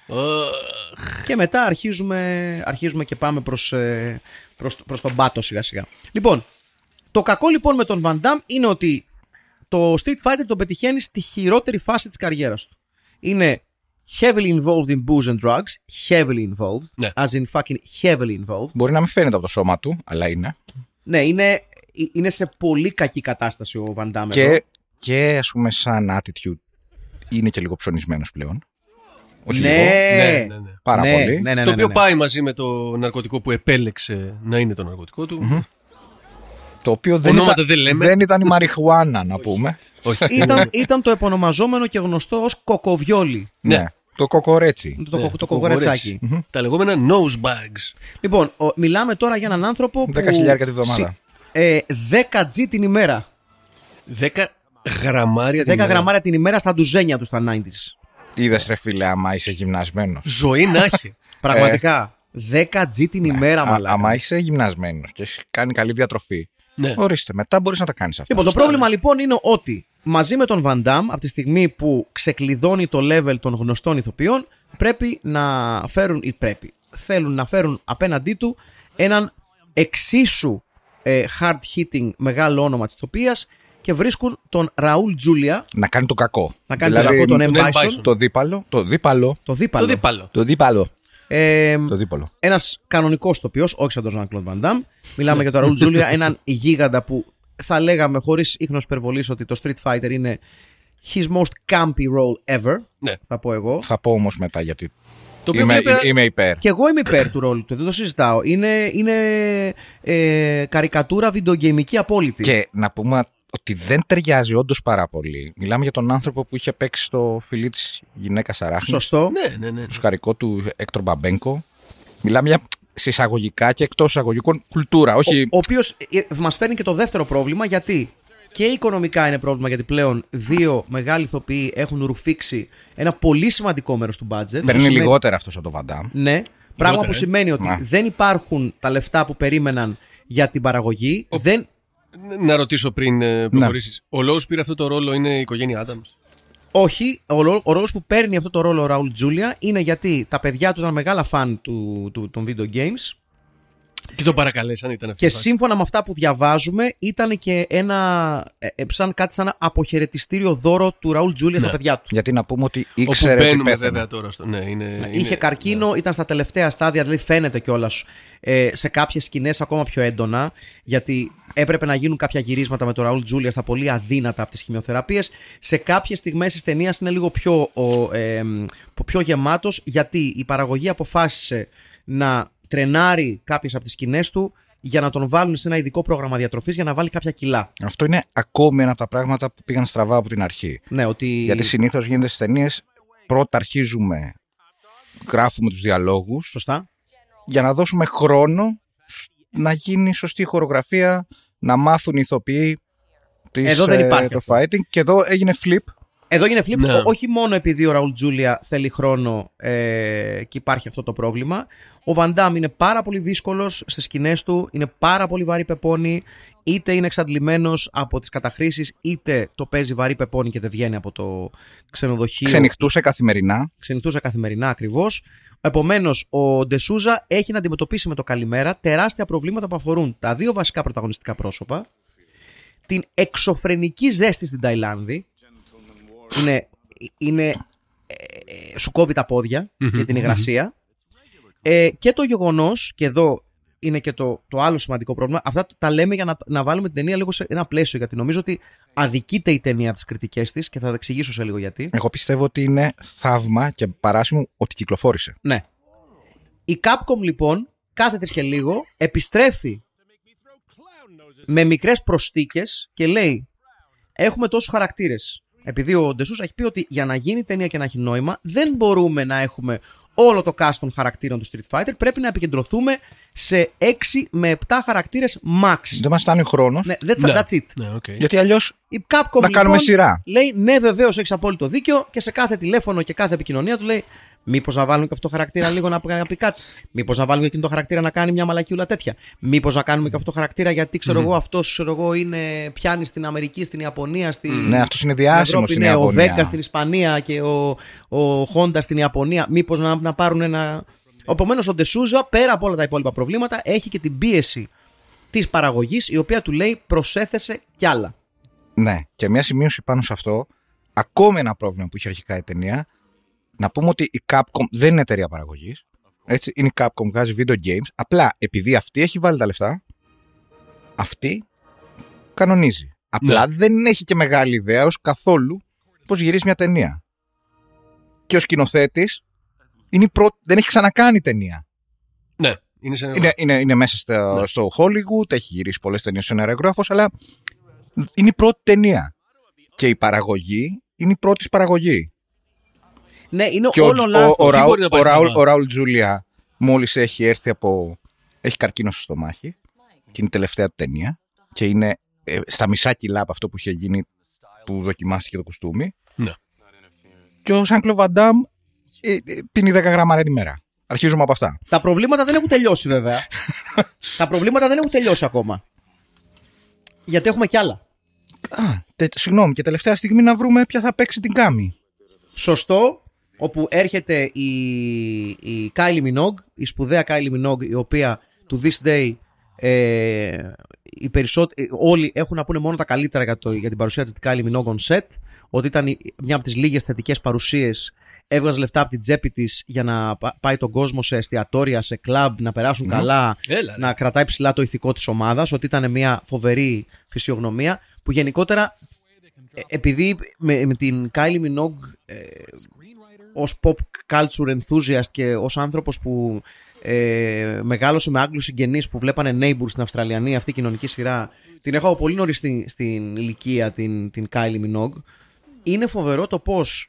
Και μετά αρχίζουμε, αρχίζουμε και πάμε προς, ε, προς, προς τον πάτο σιγά σιγά. Λοιπόν, το κακό λοιπόν με τον Van Damme είναι ότι το Street Fighter τον πετυχαίνει στη χειρότερη φάση της καριέρας του. Είναι heavily involved in booze and drugs. Heavily involved. Ναι. As in fucking heavily involved. Μπορεί να μην φαίνεται από το σώμα του, αλλά είναι. Ναι, είναι, είναι σε πολύ κακή κατάσταση ο Van Damme. Και, εδώ. και ας πούμε σαν attitude είναι και λίγο ψωνισμένος πλέον. Όχι Ναι. λίγο. Ναι, ναι, ναι. Πάρα ναι, πολύ. Ναι, ναι, ναι, Το οποίο ναι. πάει μαζί με το ναρκωτικό που επέλεξε να είναι το ναρκωτικό του. Mm-hmm. Το οποίο δεν Ονόματα ήταν, δεν λέμε. δεν ήταν η μαριχουάνα, να πούμε. Όχι. Ήταν, ήταν το επωνομαζόμενο και γνωστό ως κοκοβιόλι. Ναι. Ναι. Το κοκορέτσι. Το, Ναι, το, το κοκορετσάκι. κοκορέτσι. Τα λεγόμενα nose bags. Λοιπόν, ο, μιλάμε τώρα για έναν άνθρωπο που... δέκα χιλιάδες τη βδομάδα. συ- Ε, δέκα τζι την ημέρα. δέκα γραμμάρια την δέκα ημέρα. γραμμάρια την ημέρα στα ντουζένια του στα ενενήντα. Είδες ρε φίλε, άμα είσαι γυμνασμένος. Ζωή να έχει. Πραγματικά. δέκα τζι την ημέρα, Α, μαλάκα. άμα είσαι γυμνασμένος και έχεις κάνει καλή διατροφή, Ναι. ορίστε, μετά μπορείς να τα κάνεις αυτά. Λοιπόν, το Σωστά, πρόβλημα ναι. λοιπόν είναι ότι μαζί με τον Van Damme, από τη στιγμή που ξεκλειδώνει το level των γνωστών ηθοποιών, πρέπει να φέρουν, ή πρέπει, θέλουν να φέρουν απέναντί του έναν εξίσου ε, hard-hitting μεγάλο όνομα της ηθοποιίας και βρίσκουν τον Ραούλ Τζούλια Να κάνει το κακό. να κάνει Δηλαδή, το κακό τον M. τον M. Bison, Bison. Το δίπαλο, το δίπαλο, το δίπαλο. Το δίπαλο. το δίπαλο, Ε, το δίπαλο. ένας κανονικός ηθοποιός, όχι σαν τον Jean-Claude Van Damme. Μιλάμε για τον Ραούλ Τζούλια, έναν γίγαντα που θα λέγαμε χωρίς ίχνος υπερβολής ότι το Street Fighter είναι his most campy role ever. Ναι. Θα πω εγώ. Θα πω όμως μετά γιατί Το οποίο είμαι, πρέπει να- είμαι υπέρ. Και εγώ είμαι υπέρ του ρόλου του, δεν το συζητάω. Είναι, είναι ε, καρικατούρα βιντεογκαιμική απόλυτη. Και να πούμε ότι δεν ταιριάζει όντως πάρα πολύ. Μιλάμε για τον άνθρωπο που είχε παίξει στο φιλί της γυναίκας Αράχνης. Σωστό. Ναι, ναι, ναι. Το σκαρικό του Έκτορ Μπαμπένκο. Μιλάμε για συσσαγωγικά και εκτός εισαγωγικών κουλτούρα. Όχι... Ο, ο οποίος ε, μας φέρνει και το δεύτερο πρόβλημα, γιατί και οικονομικά είναι πρόβλημα, γιατί πλέον δύο μεγάλοι ηθοποιοί έχουν ρουφήξει ένα πολύ σημαντικό μέρος του budget. Παίρνει Σημαίνει- λιγότερα αυτός από το Βαντάμ. Ναι. Πράγμα που ε. σημαίνει ότι Να. δεν υπάρχουν τα λεφτά που περίμεναν για την παραγωγή. Δεν... Να ρωτήσω πριν ε, προχωρήσεις. Ο λόγος που πήρε αυτό το ρόλο είναι η οικογένεια Adams. Όχι, ο, ρόλο- ο ρόλος που παίρνει αυτό το ρόλο ο Ραούλ Τζούλια είναι γιατί τα παιδιά του ήταν μεγάλα φαν του, του, των video games Και το παρακαλέσαν, ήταν αυτή. και η φάση. σύμφωνα με αυτά που διαβάζουμε ήταν και ένα, ε, ε, σαν κάτι σαν ένα αποχαιρετιστήριο δώρο του Ραούλ Τζούλια στα Ναι. παιδιά του. Γιατί να πούμε ότι Όπου ήξερε ότι μπαίνουμε πέθανε. βέβαια τώρα. Στο... Ναι, είναι, Είχε είναι... καρκίνο, ήταν στα τελευταία στάδια, δηλαδή φαίνεται κιόλας ε, σε κάποιες σκηνές ακόμα πιο έντονα, γιατί έπρεπε να γίνουν κάποια γυρίσματα με τον Ραούλ Τζούλια στα πολύ αδύνατα από τις χημειοθεραπείες. Σε κάποιες στιγμές της ταινίας είναι λίγο πιο, ο, ε, πιο γεμάτος, γιατί η παραγωγή αποφάσισε να τρενάρει κάποιες από τις σκηνές του για να τον βάλουν σε ένα ειδικό πρόγραμμα διατροφής για να βάλει κάποια κιλά. Αυτό είναι ακόμη ένα από τα πράγματα που πήγαν στραβά από την αρχή. Ναι, ότι... Γιατί συνήθως γίνεται στις ταινίες, πρώτα αρχίζουμε, γράφουμε τους διαλόγους Σωστά. για να δώσουμε χρόνο σ- να γίνει σωστή χορογραφία, να μάθουν οι ηθοποιοί της, Εδώ δεν ε, υπάρχει το αυτό. fighting. Και εδώ έγινε flip. Εδώ γίνεται flip, Ναι. ό- όχι μόνο επειδή ο Ραούλ Τζούλια θέλει χρόνο ε, και υπάρχει αυτό το πρόβλημα. Ο Van Damme είναι πάρα πολύ δύσκολος στις σκηνές του, είναι πάρα πολύ βαρύ πεπόνι, είτε είναι εξαντλημένος από τις καταχρήσεις, είτε το παίζει βαρύ πεπόνι και δεν βγαίνει από το ξενοδοχείο. Ξενυχτούσε καθημερινά. Ξενυχτούσε καθημερινά ακριβώς. Επομένως, ο Ντεσούζα έχει να αντιμετωπίσει με το καλημέρα τεράστια προβλήματα που αφορούν τα δύο βασικά πρωταγωνιστικά πρόσωπα, την εξωφρενική ζέστη στην Ταϊλάνδη. Είναι, είναι ε, ε, σου κόβει τα πόδια για την υγρασία. Ε, και το γεγονός, και εδώ είναι και το, το άλλο σημαντικό πρόβλημα, αυτά τα λέμε για να, να βάλουμε την ταινία λίγο σε ένα πλαίσιο, γιατί νομίζω ότι αδικείται η ταινία από τις κριτικές της και θα τα εξηγήσω σε λίγο γιατί. Εγώ πιστεύω ότι είναι θαύμα και παράσιμο ότι κυκλοφόρησε. Ναι. Η Capcom λοιπόν κάθε τρεις και λίγο επιστρέφει με μικρές προσθήκες και λέει έχουμε τόσους χαρακτήρες. Επειδή ο Ντεσούς έχει πει ότι για να γίνει ταινία και να έχει νόημα δεν μπορούμε να έχουμε όλο το cast των χαρακτήρων του Street Fighter, πρέπει να επικεντρωθούμε σε έξι με επτά χαρακτήρες max. Δεν μας φτάνει ο χρόνος, Ναι, that's, Ναι. that's it. Ναι, okay. γιατί αλλιώς Η Capcom να κάνουμε λοιπόν, σειρά. λέει ναι, βεβαίως έχεις απόλυτο δίκιο και σε κάθε τηλέφωνο και κάθε επικοινωνία του λέει Μήπως να βάλουμε και αυτό το χαρακτήρα λίγο να, να πει κάτι. Μήπως να βάλουμε και εκείνο το χαρακτήρα να κάνει μια μαλακιούλα τέτοια. Μήπως να κάνουμε και αυτό το χαρακτήρα γιατί ξέρω mm. εγώ αυτός ξέρω εγώ είναι, πιάνει στην Αμερική, στην Ιαπωνία. Στη... Mm. Ναι, αυτός είναι διάσημος στην είναι Ιαπωνία. Ο Βέκα στην Ισπανία και ο, ο Honda στην Ιαπωνία. Μήπως να, να πάρουν ένα. Επομένως ο Ντεσούζα πέρα από όλα τα υπόλοιπα προβλήματα έχει και την πίεση της παραγωγής η οποία του λέει προσέθεσε κι άλλα. Ναι, και μια σημείωση πάνω σε αυτό. Ακόμη ένα πρόβλημα που είχε αρχικά η ταινία. Να πούμε ότι η Capcom δεν είναι εταιρεία παραγωγής. Έτσι, είναι η Capcom, βγάζει video games. Απλά επειδή αυτή έχει βάλει τα λεφτά, αυτή κανονίζει. Απλά ναι. δεν έχει και μεγάλη ιδέα ως καθόλου πώς γυρίζει μια ταινία. Και ο σκηνοθέτης είναι πρω... δεν έχει ξανακάνει ταινία. Ναι, είναι, σε... είναι, είναι, είναι μέσα στο, ναι. στο Hollywood, έχει γυρίσει πολλές ταινίες στον αερογράφος, αλλά είναι η πρώτη ταινία. Και η παραγωγή είναι η πρώτη παραγωγή. Ναι, είναι και όλο ο, λάθος. Ο, ο, Ραούλ, ο, Ραούλ, ο Ραούλ Τζούλια μόλις έχει έρθει από... έχει καρκίνο στο στομάχι και είναι η τελευταία του ταινία και είναι ε, στα μισά κιλά από αυτό που είχε γίνει που δοκιμάστηκε το κουστούμι. Ναι. Και ο Σαν-Κλοντ Βαν Ντάμ ε, ε, πίνει δέκα γραμμάρια τη μέρα. Αρχίζουμε από αυτά. Τα προβλήματα δεν έχουν τελειώσει βέβαια. Τα προβλήματα δεν έχουν τελειώσει ακόμα. Γιατί έχουμε κι άλλα. Α, τε, συγγνώμη, και τελευταία στιγμή να βρούμε ποια θα παίξει την Κάμι. Σωστό. Όπου έρχεται η, η Kylie Minogue, η σπουδαία Kylie Minogue, η οποία to this day ε, οι περισσότεροι, όλοι έχουν να πούνε μόνο τα καλύτερα για, το, για την παρουσία της Kylie Minogue on set, ότι ήταν μια από τις λίγες θετικές παρουσίες, έβγαζε λεφτά από την τσέπη της για να πάει τον κόσμο σε εστιατόρια, σε κλαμπ, να περάσουν mm. καλά, Έλα, να κρατάει ψηλά το ηθικό της ομάδας, ότι ήταν μια φοβερή φυσιογνωμία που γενικότερα επειδή με, με την Kylie Minogue ε, ως pop culture enthusiast και ως άνθρωπος που ε, μεγάλωσε με Άγγλους συγγενείς που βλέπανε Neighbours στην Αυστραλιανή αυτή η κοινωνική σειρά, την έχω πολύ νωρίς στην, στην ηλικία την, την Kylie Minogue. Είναι φοβερό το πως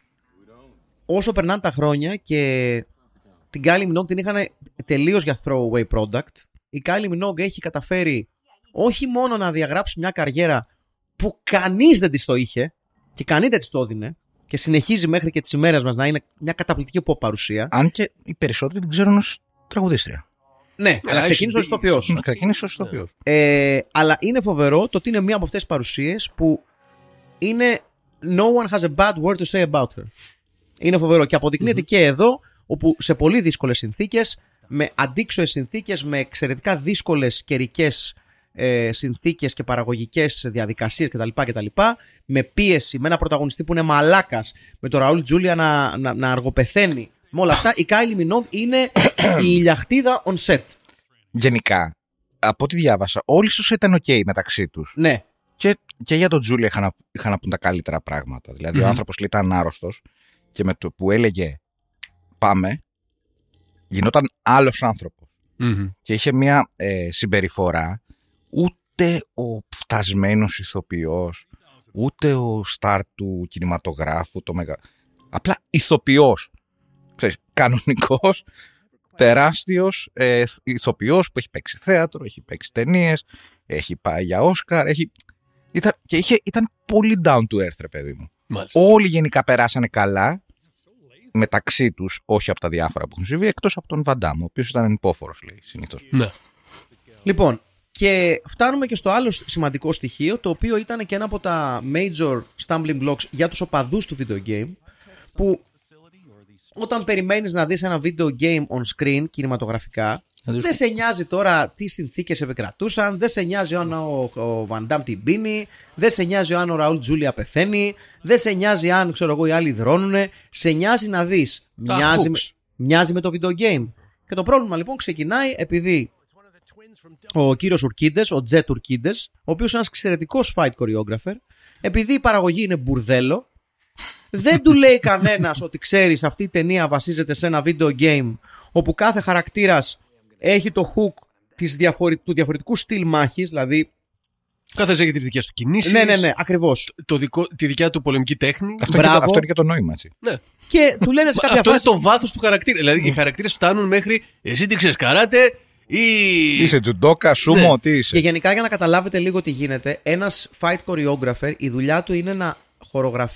όσο περνάνε τα χρόνια και την Kylie Minogue την είχαν τελείως για throwaway product, η Kylie Minogue έχει καταφέρει όχι μόνο να διαγράψει μια καριέρα που κανείς δεν της το είχε και κανείς δεν της το έδινε και συνεχίζει μέχρι και τις ημέρες μας να είναι μια καταπληκτική pop παρουσία. Αν και οι περισσότεροι την ξέρουν ως τραγουδίστρια. Ναι, αλλά ξεκίνησε ως ηθοποιός. Ξεκίνησε ως ηθοποιός. Ε, αλλά είναι φοβερό το ότι είναι μία από αυτές τις παρουσίες που είναι no one has a bad word to say about her. Είναι φοβερό και αποδεικνύεται mm-hmm. και εδώ, όπου σε πολύ δύσκολες συνθήκες, με αντίξωες συνθήκες, με εξαιρετικά δύσκολες καιρικές ε, συνθήκες και παραγωγικές διαδικασίες κτλ, κτλ. Με πίεση, με ένα πρωταγωνιστή που είναι μαλάκας, με τον Ραούλ Τζούλια να, να, να αργοπεθαίνει. Με όλα αυτά, η Kylie Minogue είναι η ηλιαχτίδα on set. Γενικά, από ό,τι διάβασα, όλοι στους ήταν ok μεταξύ τους. Ναι. Και, και για τον Τζούλια είχαν να, είχαν να πούν τα καλύτερα πράγματα. Δηλαδή, mm-hmm. ο άνθρωπος ήταν άρρωστος και με το που έλεγε πάμε, γινόταν άλλος άνθρωπος. Mm-hmm. Και είχε μια ε, συμπεριφορά, ούτε ο φτασμένος ηθοποιός, ούτε ο στάρ του κινηματογράφου, το μεγα... απλά ηθοποιός. Ξέρεις, κανονικός, τεράστιος ε, ηθοποιός που έχει παίξει θέατρο, έχει παίξει ταινίες, έχει πάει για Όσκαρ, έχει... Ήταν, και είχε, ήταν πολύ down to earth, ρε παιδί μου. Μάλιστα. Όλοι γενικά περάσανε καλά μεταξύ τους, όχι από τα διάφορα που έχουν συμβεί, εκτός από τον Βαντάμ, ο οποίος ήταν υπόφορος, λέει, συνήθως. Ναι. Λοιπόν, και φτάνουμε και στο άλλο σημαντικό στοιχείο, το οποίο ήταν και ένα από τα major stumbling blocks για τους οπαδούς του video game, που όταν περιμένεις να δεις ένα video game on screen κινηματογραφικά, δεν σε νοιάζει τώρα τι συνθήκες επικρατούσαν, δεν σε νοιάζει αν ο, ο Van Damme την πίνει, δεν σε νοιάζει αν ο Ραούλ Τζούλια πεθαίνει, δεν σε νοιάζει αν ξέρω εγώ οι άλλοι δρώνουνε, σε νοιάζει να δεις. Μοιάζει, μοιάζει με το video game. Και το πρόβλημα λοιπόν ξεκινάει επειδή ο κύριος Ουρκίντες, ο Τζετ Ουρκίντες, ο οποίος είναι ένας εξαιρετικός fight choreographer, επειδή η παραγωγή είναι μπουρδέλο, δεν του λέει κανένας ότι ξέρεις αυτή η ταινία βασίζεται σε ένα video game όπου κάθε χαρακτήρας έχει το hook της διαφορε... του διαφορετικού στυλ μάχης, δηλαδή καθένας έχει τις δικές του κινήσεις. Ναι, ναι, ναι, ακριβώς. Το δικό, τη δικιά του πολεμική τέχνη. Αυτό, είναι, αυτό είναι και το νόημα, έτσι. Ναι. Και του λένε σε κάποια αυτό φάση... είναι το βάθος του χαρακτήρα. Δηλαδή οι χαρακτήρες φτάνουν μέχρι εσύ τι ξέρεις, καράτε ή... Είσαι τζουντόκα, σούμο, ναι. τι είσαι. Και γενικά για να καταλάβετε λίγο τι γίνεται, ένας fight choreographer η δουλειά του είναι να χορογραφεί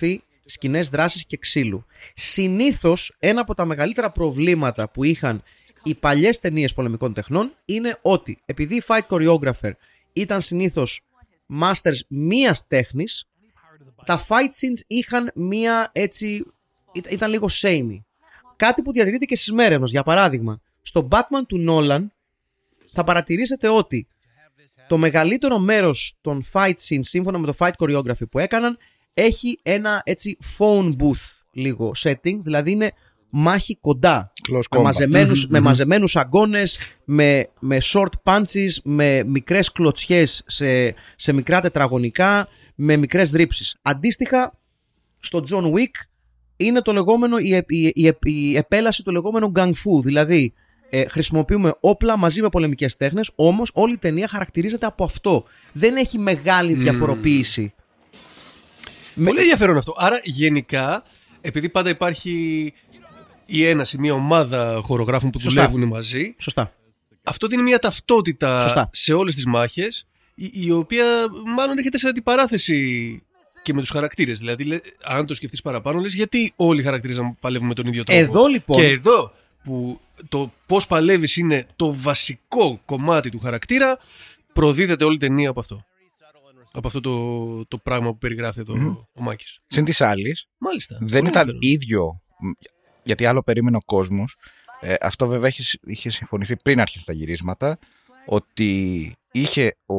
σκηνές δράσης και ξύλου. Συνήθως ένα από τα μεγαλύτερα προβλήματα που είχαν οι παλιές ταινίες πολεμικών τεχνών είναι ότι επειδή οι fight choreographer ήταν συνήθως masters μίας τέχνης, τα fight scenes είχαν μία έτσι, ήταν λίγο samey. Κάτι που διατηρείται και στις μέρες μας. Για παράδειγμα, στο Batman του Nolan θα παρατηρήσετε ότι το μεγαλύτερο μέρος των fight scenes σύμφωνα με το fight choreography που έκαναν έχει ένα έτσι phone booth λίγο setting, δηλαδή είναι μάχη κοντά, με μαζεμένους, mm-hmm. με μαζεμένους αγκώνες, με, με short punches, με μικρές κλωτσιές σε, σε μικρά τετραγωνικά, με μικρές ρήψεις. Αντίστοιχα στο John Wick είναι το λεγόμενο, η, η, η, η επέλαση του λεγόμενου Gung Fu, δηλαδή ε, χρησιμοποιούμε όπλα μαζί με πολεμικές τέχνες, όμως όλη η ταινία χαρακτηρίζεται από αυτό. Δεν έχει μεγάλη διαφοροποίηση. Mm. Πολύ ενδιαφέρον αυτό. Άρα γενικά, επειδή πάντα υπάρχει η έναση, μια ομάδα χορογράφων που Σωστά. δουλεύουν μαζί, Σωστά. αυτό δίνει μια ταυτότητα Σωστά. σε όλες τις μάχες, η, η οποία μάλλον έρχεται σε αντιπαράθεση και με τους χαρακτήρες. Δηλαδή, λέ, αν το σκεφτείς παραπάνω, λες γιατί όλοι οι χαρακτήρες να παλεύουν με τον ίδιο τρόπο. Εδώ λοιπόν. Και εδώ που το πώς παλεύεις είναι το βασικό κομμάτι του χαρακτήρα, προδίδεται όλη η ταινία από αυτό. Από αυτό το, το πράγμα που περιγράφει εδώ mm. ο Μάκης. Συν της άλλης, Μάλιστα. δεν ήταν φέρω. ίδιο, γιατί άλλο περίμενε ο κόσμος. Ε, αυτό βέβαια είχε, είχε συμφωνηθεί πριν αρχίσουν τα γυρίσματα, ότι είχε ο,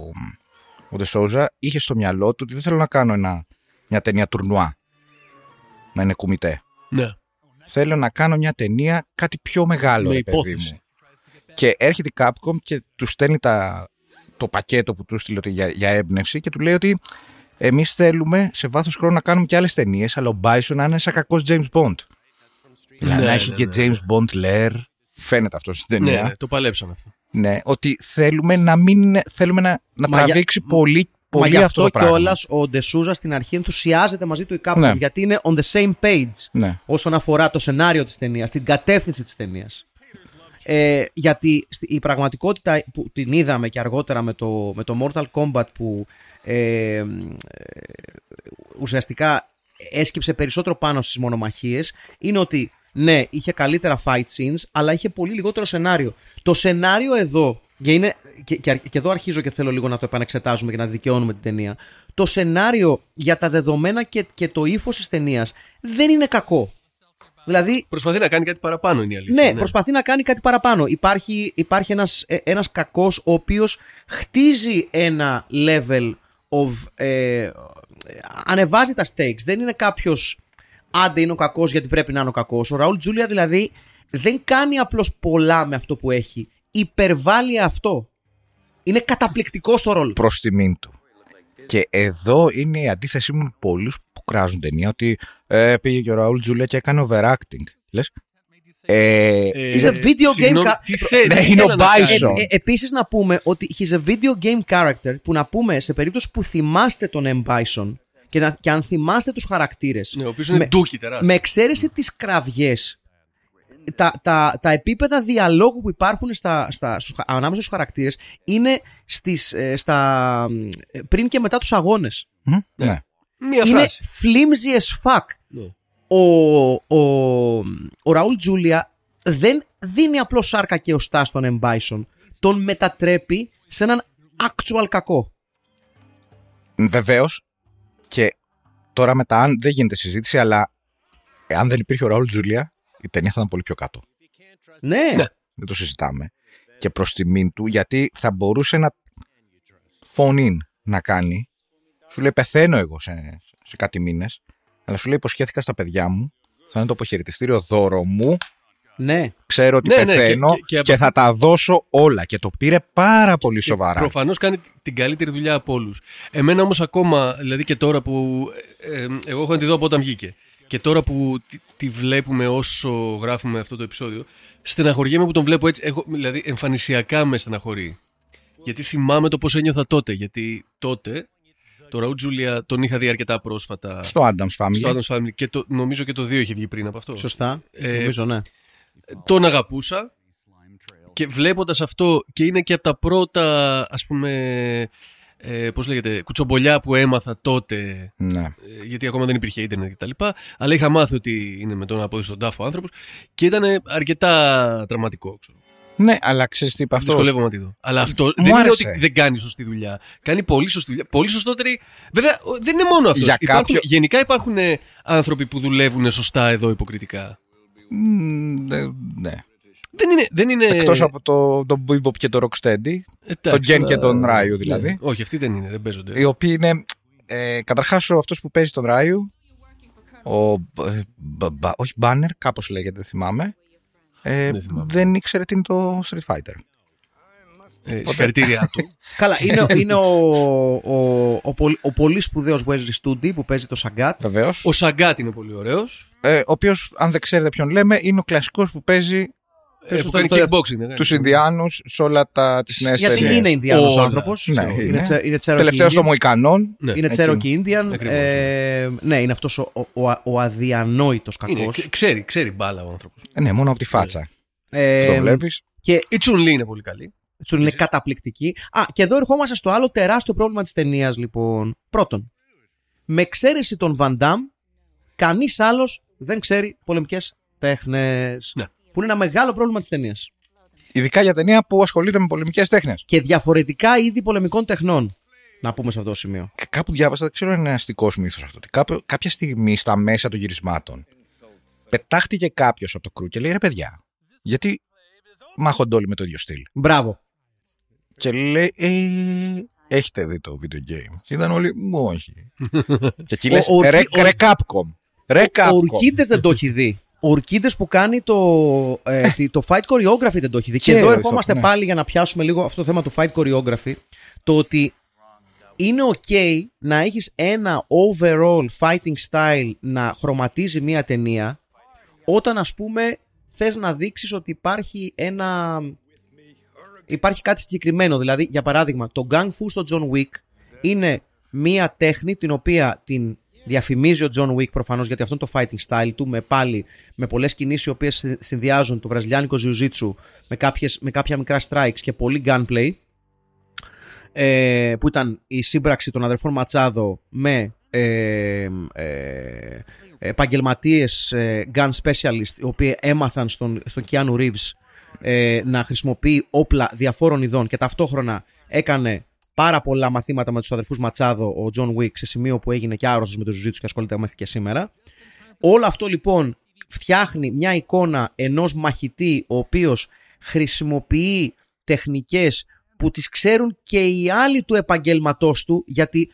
ο De Souza είχε στο μυαλό του ότι δεν θέλω να κάνω ένα, μια ταινία τουρνουά, να είναι κουμιτέ. Ναι. Θέλω να κάνω μια ταινία κάτι πιο μεγάλο, με ρε παιδί υπόθεση. μου. Και έρχεται η Capcom και του στέλνει τα, το πακέτο που του στείλε για, για έμπνευση και του λέει ότι εμείς θέλουμε σε βάθος χρόνου να κάνουμε και άλλες ταινίες, αλλά ο Bison να είναι σαν κακός James Bond. Δηλαδή Ναι, να έχει ναι, και ναι. James Bond Lair. Φαίνεται αυτό στην ταινία. Ναι, ναι, το παλέψαν αυτό. Ναι, ότι θέλουμε να μην είναι, θέλουμε να, να Μα για- τραβήξει πολύ, Μα πολύ γι' αυτό το αυτό πράγμα. κιόλας ο Ντεσούζα στην αρχή ενθουσιάζεται μαζί του η Capcom, Ναι. γιατί είναι on the same page Ναι. όσον αφορά το σενάριο της ταινίας, την κατεύθυνση της ταινίας. Ε, γιατί στη- η πραγματικότητα που την είδαμε και αργότερα με το, με το Mortal Kombat που ε, ε, ουσιαστικά έσκυψε περισσότερο πάνω στις μονομαχίες, είναι ότι ναι, είχε καλύτερα fight scenes, αλλά είχε πολύ λιγότερο σενάριο. Το σενάριο εδώ, και, είναι, και, και, και εδώ αρχίζω και θέλω λίγο να το επανεξετάζουμε και να δικαιώνουμε την ταινία, το σενάριο για τα δεδομένα και, και το ύφος της ταινίας δεν είναι κακό. Δηλαδή, Προσπαθεί να κάνει κάτι παραπάνω, είναι η αλήθεια. ναι, προσπαθεί να κάνει κάτι παραπάνω. Υπάρχει, υπάρχει ένας, ε, ένας κακός ο οποίος χτίζει ένα level of... Ε, ανεβάζει τα stakes. Δεν είναι κάποιος άντε είναι ο κακός γιατί πρέπει να είναι ο κακός. Ο Ραούλ Τζούλια δηλαδή δεν κάνει απλώς πολλά με αυτό που έχει. Υπερβάλλει αυτό. Είναι καταπληκτικό στο ρόλο. Προς τιμήν του. Και εδώ είναι η αντίθεσή μου με πολλούς που κράζουν ταινία, ότι ε, πήγε και ο Ραούλ Τζούλια και έκανε overacting. Λες, ε, Ε, He's a video game συγγνώμη, ca- τι θέλει, Ναι, τι είναι ο θέλει να κάνει. Bison. Ε, ε, επίσης να πούμε ότι he's a video game character, που να πούμε σε περίπτωση που θυμάστε τον M. Bison και, να, και αν θυμάστε τους χαρακτήρες, Ναι, ο οποίος είναι με, ντούκι τεράστιο. με εξαίρεση τις κραυγές, τα, τα, τα επίπεδα διαλόγου που υπάρχουν στα, στα, στους, ανάμεσα στους χαρακτήρες είναι στις, ε, στα, ε, πριν και μετά τους αγώνες. μ, ναι. Μία Είναι φράση. flimsy as fuck. Ναι. Ο, ο, ο Ραούλ Τζούλια δεν δίνει απλώς σάρκα και οστά στον M. Bison. Τον μετατρέπει σε έναν actual κακό. Βεβαίως, και τώρα μετά αν δεν γίνεται συζήτηση, αλλά αν δεν υπήρχε ο Ραούλ Τζούλια, η ταινία θα ήταν πολύ πιο κάτω. Ναι. Ναι. Δεν το συζητάμε. Και προς τιμήν του, γιατί θα μπορούσε να phone in να κάνει. Σου λέει πεθαίνω εγώ σε, σε κάτι μήνες, αλλά σου λέει υποσχέθηκα στα παιδιά μου, θα είναι το αποχαιρετιστήριο δώρο μου, Ναι. ξέρω ότι Ναι, ναι, πεθαίνω και- και, και- και από θα τα δώσω όλα. Και το πήρε πάρα πολύ σοβαρά. Προφανώς κάνει την καλύτερη δουλειά από όλους. Εμένα όμως ακόμα, δηλαδή και τώρα που. Ε, ε, εγώ έχω να τη δω από όταν βγήκε. Και τώρα που τη, τη βλέπουμε όσο γράφουμε αυτό το επεισόδιο, στεναχωριέμαι που τον βλέπω έτσι. Έχω, δηλαδή εμφανισιακά με στεναχωρεί. Γιατί θυμάμαι το πώς ένιωθα τότε. Γιατί τότε το Ραούλ Τζούλια τον είχα δει αρκετά πρόσφατα Στο Adams Family. στο Adams Family και το, νομίζω και το δύο είχε βγει πριν από αυτό. Σωστά. Ε, Νομίζω, ναι. Τον αγαπούσα και βλέποντας αυτό, και είναι και από τα πρώτα, ας πούμε, ε, πώς λέγεται, κουτσομπολιά που έμαθα τότε, Ναι. ε, γιατί ακόμα δεν υπήρχε ίντερνετ κτλ. Αλλά είχα μάθει ότι είναι με τον απόδειξη στον τάφο άνθρωπος και ήταν αρκετά τραυματικό, ξέρω. Ναι, αλλά ξέρεις τι είπε αυτό. Δυσκολεύομαι να τη δω. Αλλά αυτό Μου δεν είναι άρεσε. ότι δεν κάνει σωστή δουλειά. Κάνει πολύ σωστή δουλειά. Πολύ σωστότερη. Βέβαια, ο- δεν είναι μόνο αυτό. Για Υπάρχουν, κάποιο- γενικά υπάρχουν ε, άνθρωποι που δουλεύουν σωστά εδώ υποκριτικά. Μ, ναι, ναι. Δεν είναι. Δεν είναι... Εκτός από το, τον Bebop και το Rocksteady, Εντάξει, τον Gen και αλλά- τον Ryu δηλαδή. Ναι. Όχι, αυτοί δεν είναι, δεν παίζονται. Οι οποίοι είναι. Ε, καταρχάς, ο αυτός που παίζει τον Ryu, ο. ε, μπα- μπα- όχι, Banner, κάπως λέγεται, δεν θυμάμαι. Ε, Δεν θυμάμαι. δεν ήξερε τι είναι το Street Fighter. Ε, συγχαρητήριά του. Καλά, είναι, είναι ο, ο, ο, πολ- ο πολύ σπουδαίος Wesley Studi που παίζει το Sagat. Βεβαίως. Ο Σαγκάτ είναι πολύ ωραίος. Ε, ο οποίος, αν δεν ξέρετε ποιον λέμε, είναι ο κλασικός που παίζει Ε, που σωστό, κάνει το- kickboxing. δεν τους κάνει. Ινδιάνους σε όλα τα, τις νέες Γιατί ταινίες. είναι Ινδιάνος Όλα. άνθρωπος. Ναι, είναι, είναι. τσε- είναι Cherokee Τελευταίος Indian. των Μοϊκανών. Ναι. Είναι Έτσι. Cherokee Indian. Ακριβώς, ε, ναι, είναι αυτός ο, ο, ο, ο αδιανόητος Είναι, κακός. ξε- ξέρει, ξέρει μπάλα ο άνθρωπος. Ε, ναι, μόνο από τη φάτσα. Ε, το βλέπεις. και Η Τσουν Λι είναι πολύ καλή. Τσουν είναι καταπληκτική. Α, και εδώ ερχόμαστε στο άλλο τεράστιο πρόβλημα της ταινίας, λοιπόν. Πρώτον, με εξαίρεση τον Van Damme, κανείς άλλος δεν ξέρει πολεμικές τέχνες. Ναι. Που είναι ένα μεγάλο πρόβλημα της ταινίας. Ειδικά για ταινία που ασχολείται με πολεμικές τέχνες. Και διαφορετικά είδη πολεμικών τεχνών. Να πούμε σε αυτό το σημείο. Και κάπου διάβασα, δεν ξέρω αν είναι αστικός μύθος αυτό. Ότι κάπου, κάποια στιγμή στα μέσα των γυρισμάτων πετάχτηκε κάποιος από το κρου και λέει: ρε παιδιά, γιατί μάχονται όλοι με το ίδιο στυλ. Μπράβο. Και λέει: ε, έχετε δει το video game. Και ήταν όλοι: μου όχι. Και εκεί Ο- λες: ο- ρε, ο- ρε Capcom. Ρε Ο Capcom. Ουρκίδες δεν το έχει δει. Ο Ουρκίδες που κάνει το, ε, τη- το fight choreography δεν το έχει δει. Και Και εδώ ο ερχόμαστε Ισόπ, ναι. πάλι για να πιάσουμε λίγο αυτό το θέμα του fight choreography. Το ότι είναι ok να έχεις ένα overall fighting style να χρωματίζει μια ταινία όταν, ας πούμε, θες να δείξεις ότι υπάρχει ένα... Υπάρχει κάτι συγκεκριμένο. Δηλαδή, για παράδειγμα, το Gung Fu στο John Wick είναι μια τέχνη την οποία την διαφημίζει ο John Wick προφανώς, γιατί αυτό είναι το fighting style του, με πάλι με πολλές κινήσεις οι οποίες συ- συνδυάζουν το βραζιλιάνικο jiu-jitsu με, κάποιες, με κάποια μικρά strikes και πολύ gunplay, ε, που ήταν η σύμπραξη των αδερφών Ματσάδο με ε, ε, επαγγελματίες ε, gun specialists, οι οποίοι έμαθαν στον, στον Keanu Reeves ε, να χρησιμοποιεί όπλα διαφόρων ειδών και ταυτόχρονα έκανε πάρα πολλά μαθήματα με τους αδερφούς Ματσάδο ο John Wick, σε σημείο που έγινε και άρρωστος με το jiu-jitsu και ασχολείται μέχρι και σήμερα. Όλο αυτό λοιπόν φτιάχνει μια εικόνα ενός μαχητή ο οποίος χρησιμοποιεί τεχνικές που τις ξέρουν και οι άλλοι του επαγγέλματός του, γιατί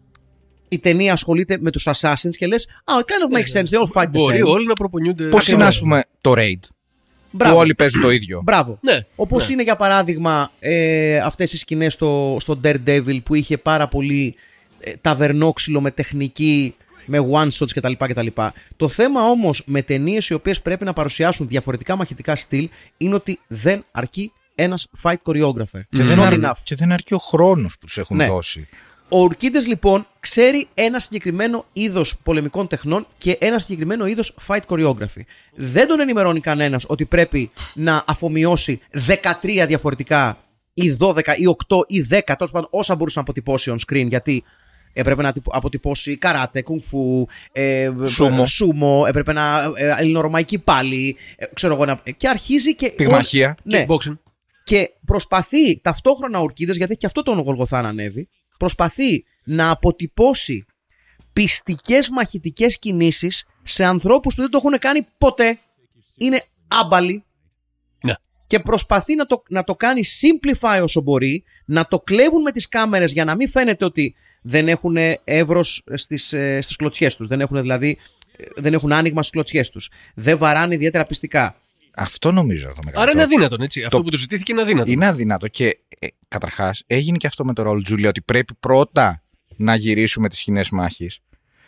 η ταινία ασχολείται με τους assassins και λες «Ah, it kind of makes sense, they all fight the Μπορεί same». όλοι να προπονιούνται. Πώς είναι, ας πούμε, το Raid. Μπράβο. Που όλοι παίζουν το ίδιο. Μπράβο. Ναι. Όπως Ναι. είναι για παράδειγμα ε, αυτές οι σκηνές στο, στο Daredevil που είχε πάρα πολύ ε, ταβερνόξυλο με τεχνική, με one shots κτλ, κτλ. Το θέμα όμως με ταινίες οι οποίες πρέπει να παρουσιάσουν διαφορετικά μαχητικά στυλ είναι ότι δεν αρκεί ένας fight choreographer. Και, It's δεν not αρ- enough. και δεν αρκεί ο χρόνος που τους έχουν Ναι. δώσει. Ο Ουρκίδες λοιπόν ξέρει ένα συγκεκριμένο είδος πολεμικών τεχνών και ένα συγκεκριμένο είδος fight choreography. Δεν τον ενημερώνει κανένας ότι πρέπει να αφομοιώσει δεκατρία διαφορετικά ή δώδεκα ή οκτώ ή δέκα, τέλος πάντων όσα μπορούσε να αποτυπώσει on screen, γιατί έπρεπε να τυπ- αποτυπώσει καράτε, κουνφού, ε, Σούμο. σούμο, έπρεπε να ε, ελληνορωμαϊκή πάλι, ε, ξέρω εγώ, να, και αρχίζει και... Πυγμαχία. Ναι. Kickboxing. Και προσπαθεί ταυτόχρονα ο Ουρκίδες, γιατί έχει και αυτό τον Γολγοθά να ανέβει, προσπαθεί να αποτυπώσει πιστικές μαχητικές κινήσεις σε ανθρώπους που δεν το έχουν κάνει ποτέ. Είναι άμπαλοι. Ναι. Και προσπαθεί να το, να το κάνει simplify όσο μπορεί, να το κλέβουν με τις κάμερες για να μην φαίνεται ότι δεν έχουν εύρος στις, ε, στις κλωτσιές τους. Δεν έχουν δηλαδή ε, δεν έχουν άνοιγμα στις κλωτσιές τους. Δεν βαράνε ιδιαίτερα πιστικά. Αυτό νομίζω το μεγάλο. Άρα είναι αδύνατον, έτσι. Αυτό Το- που του ζητήθηκε είναι αδύνατο. Είναι αδύνατο και ε, καταρχάς έγινε και αυτό με το ρόλο Τζούλια, ότι πρέπει πρώτα να γυρίσουμε τις σκηνές μάχης.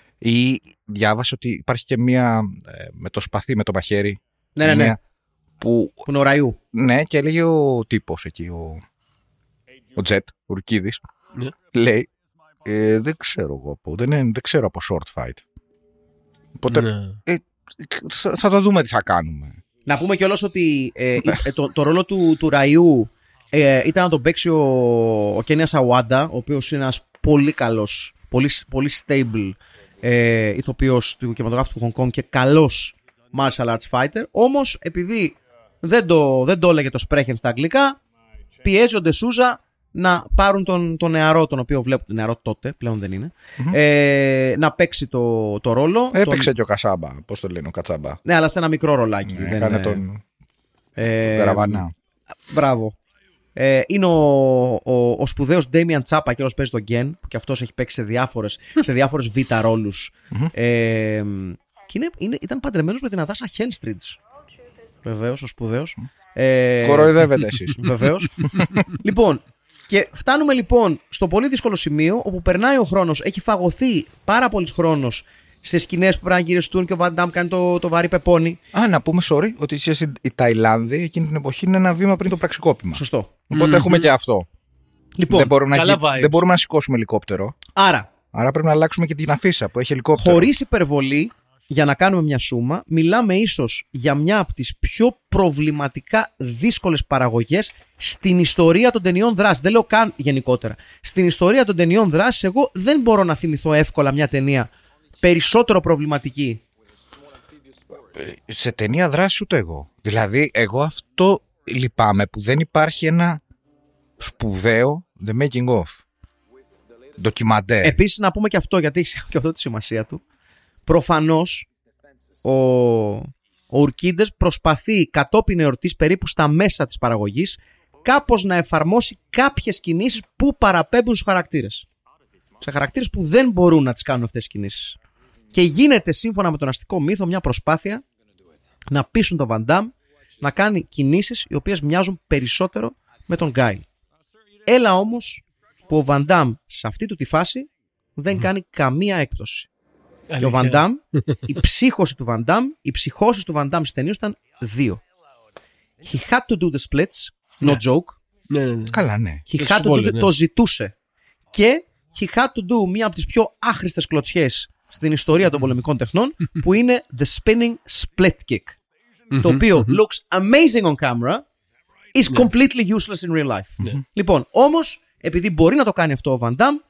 Ή διάβασα ότι υπάρχει και μία ε, με το σπαθί, με το μαχαίρι. Ναι, ναι, ναι. μία Που, Που είναι ο Ραϊού. ναι, και έλεγε ο τύπος εκεί, ο, ο Τζετ, ο Ρουκίδης, Ναι. λέει, ε, δεν ξέρω εγώ από, δεν, είναι- δεν ξέρω από short fight. Οπότε Ναι. ε, θα, θα το δούμε τι θα κάνουμε. Να πούμε κιόλας ότι ε, ε, το, το ρόλο του, του Ραϊού Ε, ήταν να τον παίξει ο, ο Κένια Σαουάντα, ο οποίος είναι ένας πολύ καλός, πολύ, πολύ stable ε, ηθοποιός του κινηματογράφου του Hong Kong και καλός martial arts fighter. Όμως επειδή δεν το, δεν το έλεγε το Sprechen στα αγγλικά, πιέζει ο Ντεσούζα να πάρουν τον, τον νεαρό, τον οποίο βλέπουν, νεαρό τότε, πλέον δεν είναι, mm-hmm. ε, να παίξει το, το ρόλο. Έπαιξε τον... και ο Κασάμπα, πώς το λένε, ο Κατσάμπα. Ναι, αλλά σε ένα μικρό ρολάκι. Ναι, δεν έκανε είναι... τον, ε, τον Καραβανά. Μπράβο. Ε, είναι ο, ο, ο σπουδαίος Ντέμιαν Τσάπα, και παίζει τον Γκεν, που και αυτός έχει παίξει σε διάφορες, σε διάφορες β' ρόλους. Mm-hmm. Ε, και είναι, είναι, ήταν παντρεμένος με την Αντάσα Χένστριτζ. Βεβαίως, ο σπουδαίος. Ε, Κοροϊδεύετε εσείς. Βεβαίως. Λοιπόν, και φτάνουμε λοιπόν στο πολύ δύσκολο σημείο όπου περνάει ο χρόνος, έχει φαγωθεί πάρα πολύς χρόνος σε σκηνές που πρέπει να γυριστούν και ο Van Damme κάνει το, το βαρύ πεπόνι. Α, να πούμε, sorry, ότι εσείς η Ταϊλάνδη εκείνη την εποχή είναι ένα βήμα πριν το πραξικόπημα. Σωστό. Οπότε mm-hmm. έχουμε και αυτό. Λοιπόν, δεν, μπορούμε να, καλά γι... δεν μπορούμε να σηκώσουμε ελικόπτερο. Άρα, Άρα πρέπει να αλλάξουμε και την αφίσα που έχει ελικόπτερο. χωρίς υπερβολή, για να κάνουμε μια σούμα, μιλάμε ίσως για μια από τις πιο προβληματικά δύσκολες παραγωγές στην ιστορία των ταινιών δράσης. Δεν λέω καν γενικότερα. Στην ιστορία των ταινιών δράσης, εγώ δεν μπορώ να θυμηθώ εύκολα μια ταινία περισσότερο προβληματική. Σε ταινία δράση ούτε εγώ. Δηλαδή, εγώ αυτό λυπάμαι που δεν υπάρχει ένα σπουδαίο The Making of. Ντοκιμαντέρ. Επίσης, να πούμε και αυτό, γιατί έχει και αυτό τη σημασία του. Προφανώς, ο, ο Ουρκίντες προσπαθεί κατόπιν εορτής, περίπου στα μέσα της παραγωγής, κάπως να εφαρμόσει κάποιες κινήσεις που παραπέμπουν στους χαρακτήρες. Σε χαρακτήρες που δεν μπορούν να τις κάνουν αυτές τις κινήσεις. Και γίνεται, σύμφωνα με τον αστικό μύθο, μια προσπάθεια να πείσουν τον Van Damme να κάνει κινήσεις οι οποίες μοιάζουν περισσότερο με τον Γκάιλ. Έλα όμως που ο Van Damme σε αυτή του τη φάση δεν κάνει καμία έκπτωση. Και ο Van Damme, η ψύχωση του Van Damme, οι ψυχώσεις του Van Damme στις ταινίες ήταν δύο. He had to do the splits, no joke. Ναι, ναι, ναι. Καλά, ναι. He had to do the... Το ζητούσε. Και he had to do μία από τις πιο άχρηστες κλωτσιές στην ιστορία των πολεμικών τεχνών, που είναι the spinning split kick. Το οποίο looks amazing on camera, is completely useless in real life. Λοιπόν, όμως, επειδή μπορεί να το κάνει αυτό ο Van Damme,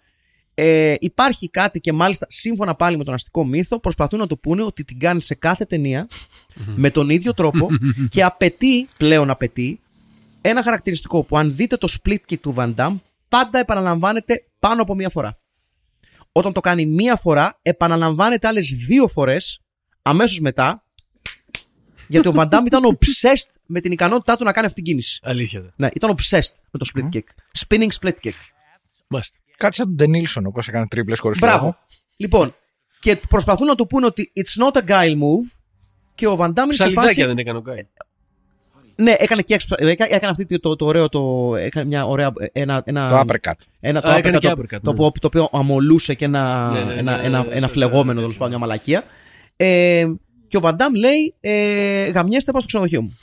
ε, υπάρχει κάτι, και μάλιστα σύμφωνα πάλι με τον αστικό μύθο, προσπαθούν να το πούνε ότι την κάνει σε κάθε ταινία με τον ίδιο τρόπο και απαιτεί, πλέον απαιτεί, ένα χαρακτηριστικό που αν δείτε το split kick του Van Damme, πάντα επαναλαμβάνεται πάνω από μία φορά. Όταν το κάνει μία φορά, επαναλαμβάνεται άλλες δύο φορές αμέσως μετά, γιατί ο Van Damme ήταν obsessed με την ικανότητά του να κάνει αυτή την κίνηση. Αλήθεια. Ναι, ήταν obsessed με το split kick. Spinning split kick. Μάλιστα. Κάτι σαν τον Ντενίλσον, ο οποίος έκανε τρίπλες χωρίς Μπράβο. λόγο. Λοιπόν, και προσπαθούν να του πούνε ότι it's not a guile move, και ο Van Damme είναι σε Ψαλιδάκια φάση... δεν έκανε ο Γκάιλ. Ναι, έκανε και έξω, έκανε αυτή το, το, το ωραίο, το, έκανε μια ωραία, ένα, ένα, Το uppercut. ένα, το, Α, uppercut, έκανε και το, uppercut, το, ναι. το, το οποίο αμολούσε και ένα, Ναι, ναι, ναι, ένα, ναι, ένα, ναι, ένα σωστά, φλεγόμενο, ναι, τέλος πάντων, ναι. μια μαλακία. Ε, και ο Van Damme λέει, ε, γαμιέστε, πάω στο ξενοδοχείο μου.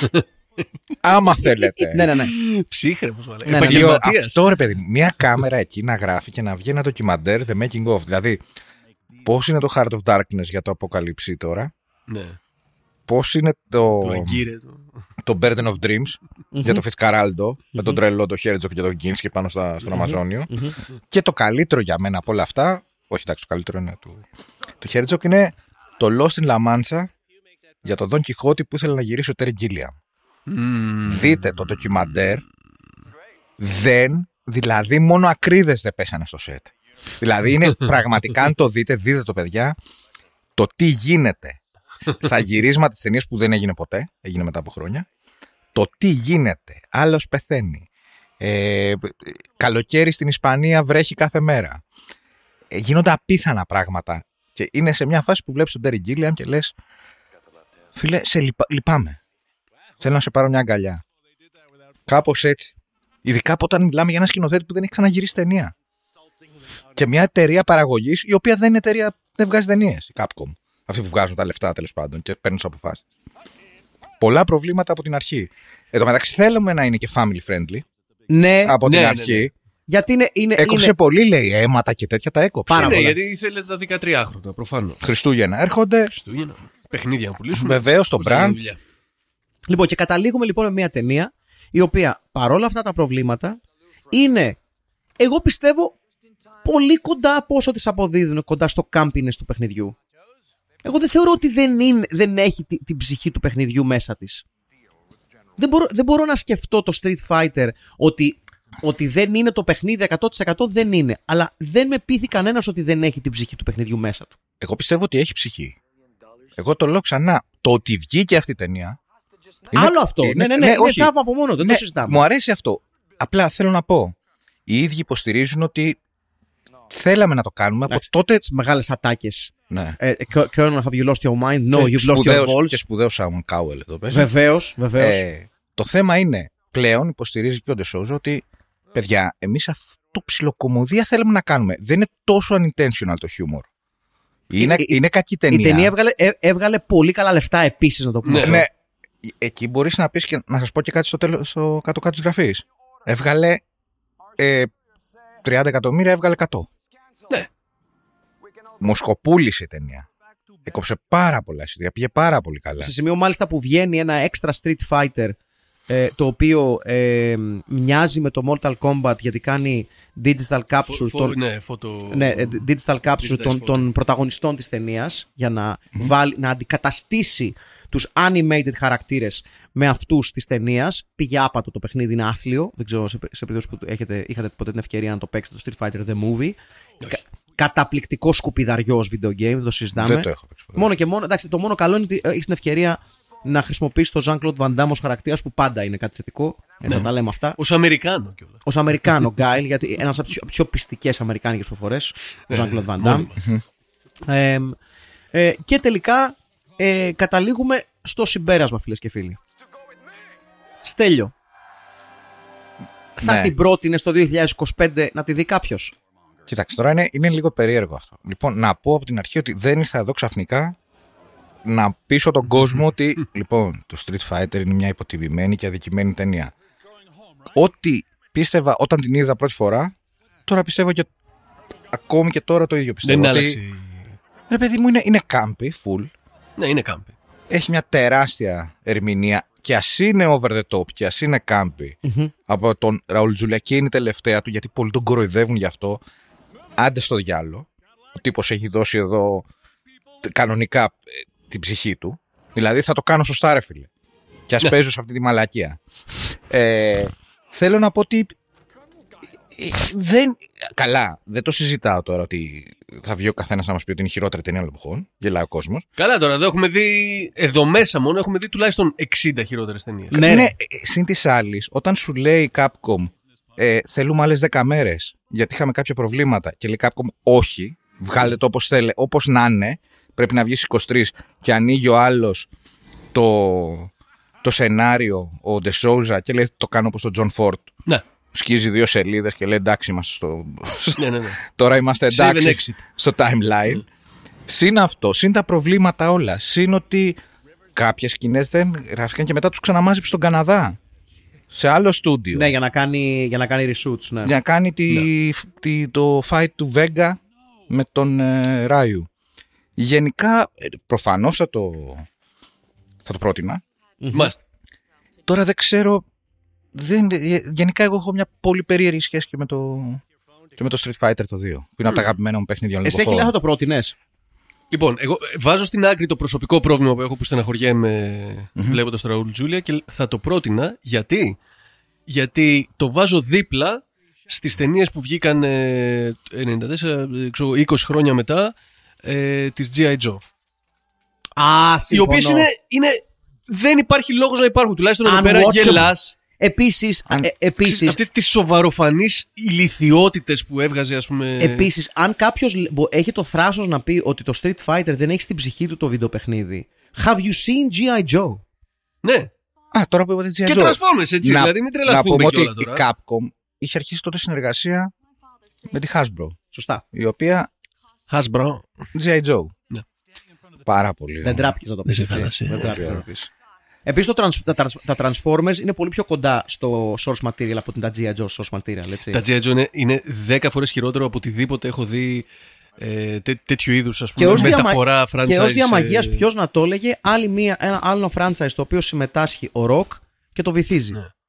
Άμα θέλετε. Ναι, ναι, ναι. Ψύχρεμος, μάλλον. Ναι, ναι, ναι. Επαγγελματίας. Αυτό, ρε παιδί, μια κάμερα εκεί να γράφει και να βγει ένα ντοκιμαντέρ The Making of. Δηλαδή, πώς είναι το Heart of Darkness για το αποκαλύψη τώρα, Ναι. πώς είναι το, Το αγκύρε του. το Burden of Dreams για το Φιτσκαράλντο με τον τρελό, το Herzog και τον Γκίνσκι πάνω στα, στον Αμαζόνιο. Και το καλύτερο για μένα από όλα αυτά, όχι εντάξει, το καλύτερο είναι του, του Herzog, είναι το Lost in La Mancha για τον Don Quixote που ήθελε να γυρίσει ο Terry Gilliam. Δείτε το ντοκιμαντέρ. Δεν, δηλαδή μόνο ακρίδες δεν πέσανε στο σετ. Δηλαδή είναι πραγματικά, αν το δείτε, δείτε το παιδιά, το τι γίνεται στα γυρίσματα της ταινίας που δεν έγινε ποτέ, έγινε μετά από χρόνια, το τι γίνεται, άλλος πεθαίνει, ε, καλοκαίρι στην Ισπανία βρέχει κάθε μέρα, ε, γίνονται απίθανα πράγματα και είναι σε μια φάση που βλέπεις τον Terry Gilliam και λες, φίλε, σε λυπα, λυπάμαι. Θέλω να σε πάρω μια αγκαλιά. Κάπως έτσι. Ειδικά από όταν μιλάμε για ένα σκηνοθέτη που δεν έχει ξαναγυρίσει ταινία. Και μια εταιρεία παραγωγής, η οποία δεν είναι εταιρεία, δεν βγάζει ταινίες. Η Capcom. Αυτοί που βγάζουν τα λεφτά τέλος πάντων και παίρνουν τις αποφάσεις. Πολλά προβλήματα από την αρχή. Εν τω μεταξύ θέλουμε να είναι και family friendly. Ναι, Από ναι, την ναι, αρχή. ναι. γιατί είναι... είναι, Έκοψε είναι... πολύ, λέει, αίματα και τέτοια τα έκοψε. Πάρα Ναι, πολλά. γιατί ήθελε τα δεκατρία χρόνια, προφανώς. Χριστούγεννα έρχονται. Χριστούγεννα. Παιχνίδια να πουλήσουμε. Βεβαίως το Πώς θα γίνει brand. η δουλειά. Λοιπόν, και καταλήγουμε λοιπόν με μια ταινία η οποία παρόλα αυτά τα προβλήματα είναι, εγώ πιστεύω, πολύ κοντά από όσο τις αποδίδουν, κοντά στο κάμπινες του παιχνιδιού. Εγώ δεν θεωρώ ότι δεν, είναι, δεν έχει την, την ψυχή του παιχνιδιού μέσα της. Δεν μπορώ, δεν μπορώ να σκεφτώ το Street Fighter ότι, ότι δεν είναι το παιχνίδι εκατό τοις εκατό, δεν είναι. Αλλά δεν με πείθει κανένας ότι δεν έχει την ψυχή του παιχνιδιού μέσα του. Εγώ πιστεύω ότι έχει ψυχή. Εγώ το λέω ξανά. Το ότι βγήκε αυτή η ταινία. Είναι, Άλλο αυτό. Είναι, ναι, ναι, ναι. ναι, είναι όχι. θαύμα από μόνο. Δεν Ναι, το συζητάμε. μου αρέσει αυτό. Απλά θέλω να πω. Οι ίδιοι υποστηρίζουν ότι θέλαμε να το κάνουμε από τότε. Τις μεγάλες ατάκες. Ναι. Ε, Colonel, have you lost your mind? No, Και you've lost your σπουδαίος- balls. Και σπουδαίο Σάιμον Κάουελ εδώ πέρα. Βεβαίως, βεβαίως. Ε, το θέμα είναι, πλέον υποστηρίζει και ο Ντεσόζα ότι, παιδιά, εμείς αυτό ψιλοκομωδία θέλουμε να κάνουμε. Δεν είναι τόσο unintentional το χιούμορ. Είναι, Η- η- είναι κακή Η ταινία. ταινία έβγαλε, ε, έβγαλε πολύ καλά λεφτά επίσης, να το πούμε. Ναι. αυτό. Ναι, εκεί μπορείς να πεις και να σας πω και κάτι στο, τέλος, στο κάτω-κάτω της γραφής. Έβγαλε ε, τριάντα εκατομμύρια, έβγαλε εκατό. Ναι. Μοσκοπούλησε η ταινία. Έκοψε πάρα πολλά εισιτήρια, πήγε πάρα πολύ καλά. Σε σημείο μάλιστα που βγαίνει ένα extra Street Fighter, ε, το οποίο ε, μοιάζει με το Mortal Kombat γιατί κάνει digital capture Φω- φω- των, ναι, φωτο... ναι, ε, digital capture Digitized των, photo. των πρωταγωνιστών της ταινίας για να, βάλει, να αντικαταστήσει τους animated χαρακτήρες με αυτούς της ταινίας. Πήγε άπατο το παιχνίδι, είναι άθλιο. Δεν ξέρω σε, σε περίπτωση που έχετε, είχατε ποτέ την ευκαιρία να το παίξετε, το Street Fighter The Movie. Κα, καταπληκτικό σκουπιδαριό ως video game, δεν το συζητάμε. Δεν το έχω παίξει ποτέ. Μόνο και μόνο. Εντάξει, το μόνο καλό είναι ότι έχει την ευκαιρία να χρησιμοποιήσει τον Jean-Claude Van Damme ως χαρακτήρας, που πάντα είναι κάτι θετικό. Έτσι θα τα λέμε αυτά. Ως Αμερικάνο κιόλας. Ως Αμερικάνο Γκάιλ, γιατί ένας από τις πιο- πιο πιστικές αμερικάνικες προφορές, ο Jean-Claude Van Damme. Ε, ε, και τελικά ε, καταλήγουμε στο συμπέρασμα, φίλες και φίλοι. Στέλιο. Θα Ναι. την πρότεινε το δύο χιλιάδες είκοσι πέντε να τη δει κάποιος? Κοιτάξτε, τώρα είναι, είναι λίγο περίεργο αυτό. Λοιπόν, να πω από την αρχή ότι δεν ήρθα εδώ ξαφνικά να πείσω τον κόσμο ότι λοιπόν, το Street Fighter είναι μια υποτιμημένη και αδικημένη ταινία. Ό,τι πίστευα όταν την είδα πρώτη φορά, τώρα πιστεύω και ακόμη και τώρα το ίδιο πιστεύω. Δεν ότι, άλλαξε. ρε παιδί μου, είναι, είναι κάμπι, full. Ναι, είναι κάμπι. Έχει μια τεράστια ερμηνεία και ας είναι over the top και ας είναι κάμπι από τον Ραούλ Τζούλια και είναι η τελευταία του, γιατί πολλοί τον κοροϊδεύουν γι' αυτό. Άντε στο διάλο. Ο τύπος έχει δώσει εδώ κανονικά ε, την ψυχή του. Δηλαδή θα το κάνω σωστά, ρε φίλε. Και ας Ναι. παίζω σε αυτή τη μαλακία. Ε, θέλω να πω ότι ε, δεν... Καλά, δεν το συζητάω τώρα ότι θα βγει ο καθένας να μας πει ότι είναι η χειρότερη ταινία όλων των εποχών. Γελάει ο κόσμος. Καλά, τώρα εδώ έχουμε δει. Εδώ μέσα μόνο έχουμε δει τουλάχιστον εξήντα χειρότερες ταινίες. Ναι, Είναι ρε. ε, συν της άλλης, όταν σου λέει η Capcom ε, θέλουμε άλλες δέκα μέρες γιατί είχαμε κάποια προβλήματα και λέει Capcom όχι, βγάλετε το όπως θέλετε, όπως να είναι, πρέπει να βγεις είκοσι τρεις και ανοίγει ο άλλος το, το σενάριο, ο Ντεσόουζα, και λέει το κάνω όπως τον Τζον Φόρτ. Ναι, Σκίζει δύο σελίδες και λέει εντάξει είμαστε στο... ναι, ναι. ναι. τώρα είμαστε Save and εντάξει exit. στο timeline. Συν αυτό, συν τα προβλήματα όλα, συν ότι κάποιες σκηνές δεν γράφηκαν και μετά τους ξαναμάζεψε στον Καναδά. Σε άλλο στούντιο. Ναι, για να κάνει, για να κάνει reshoots. Ναι. Για να κάνει τη, τη, το fight του Vega με τον ε, Ράιου. Γενικά, ε, προφανώς θα το, θα το πρότεινα. Μάλιστα. Τώρα δεν ξέρω. Δεν, ε, γενικά, εγώ έχω μια πολύ περίεργη σχέση και με το, και με το Street Fighter το δύο. Που είναι από τα αγαπημένα μου παιχνίδια όλων των Εσύ, Αχιλέα, θα εποχών. το πρότεινες? Λοιπόν, εγώ βάζω στην άκρη το προσωπικό πρόβλημα που έχω που στεναχωριέμαι βλέποντας το Ραούλ Τζούλια και θα το πρότεινα γιατί. Γιατί το βάζω δίπλα στις ταινίες που βγήκαν ε, ενενήντα τέσσερα, ε, ξέρω, είκοσι χρόνια μετά ε, της τζι άι Joe. Α, Οι συμφωνώ. οποίες είναι, είναι. Δεν υπάρχει λόγος να υπάρχουν. Τουλάχιστον εδώ πέρα Unwatchable. γελάς. Επίσης, Αν- ε, επίσης, Αυτές τις σοβαροφανείς ηλιθιότητες που έβγαζε, ας πούμε. επίσης, αν κάποιος λ- μπο- έχει το θράσος να πει ότι το Street Fighter δεν έχει στην ψυχή του το βιντεοπαιχνίδι, have you seen τζι άι Joe? Ναι. Α, τώρα που είπατε G I. Και Joe. Transformers, έτσι. Να- δηλαδή, μην Να τρελαθούμε πούμε ότι κιόλα η τώρα. Capcom είχε αρχίσει τότε συνεργασία με τη Hasbro, Σωστά. η οποία Hasbro. τζι άι. Joe. Ναι. Πάρα πολύ. Δεν τράπηκες να το πεις σε έτσι. χάλασε. Δεν τράπηκες να το πεις. Επίσης, το trans- τα, trans- τα Transformers είναι πολύ πιο κοντά στο source material από την τα τζι άι Joe source material, έτσι. Τα τζι άι Joe είναι, είναι δέκα φορές χειρότερο από οτιδήποτε έχω δει ε, τέ, τέτοιου είδους, ας Και πούμε, ως, διαμα... μεταφορά franchise. και ως διαμαγείας, ε, ποιος να το έλεγε, άλλη μία, ένα άλλο franchise το οποίο συμμετάσχει ο Rock και το βυθίζει. Ναι.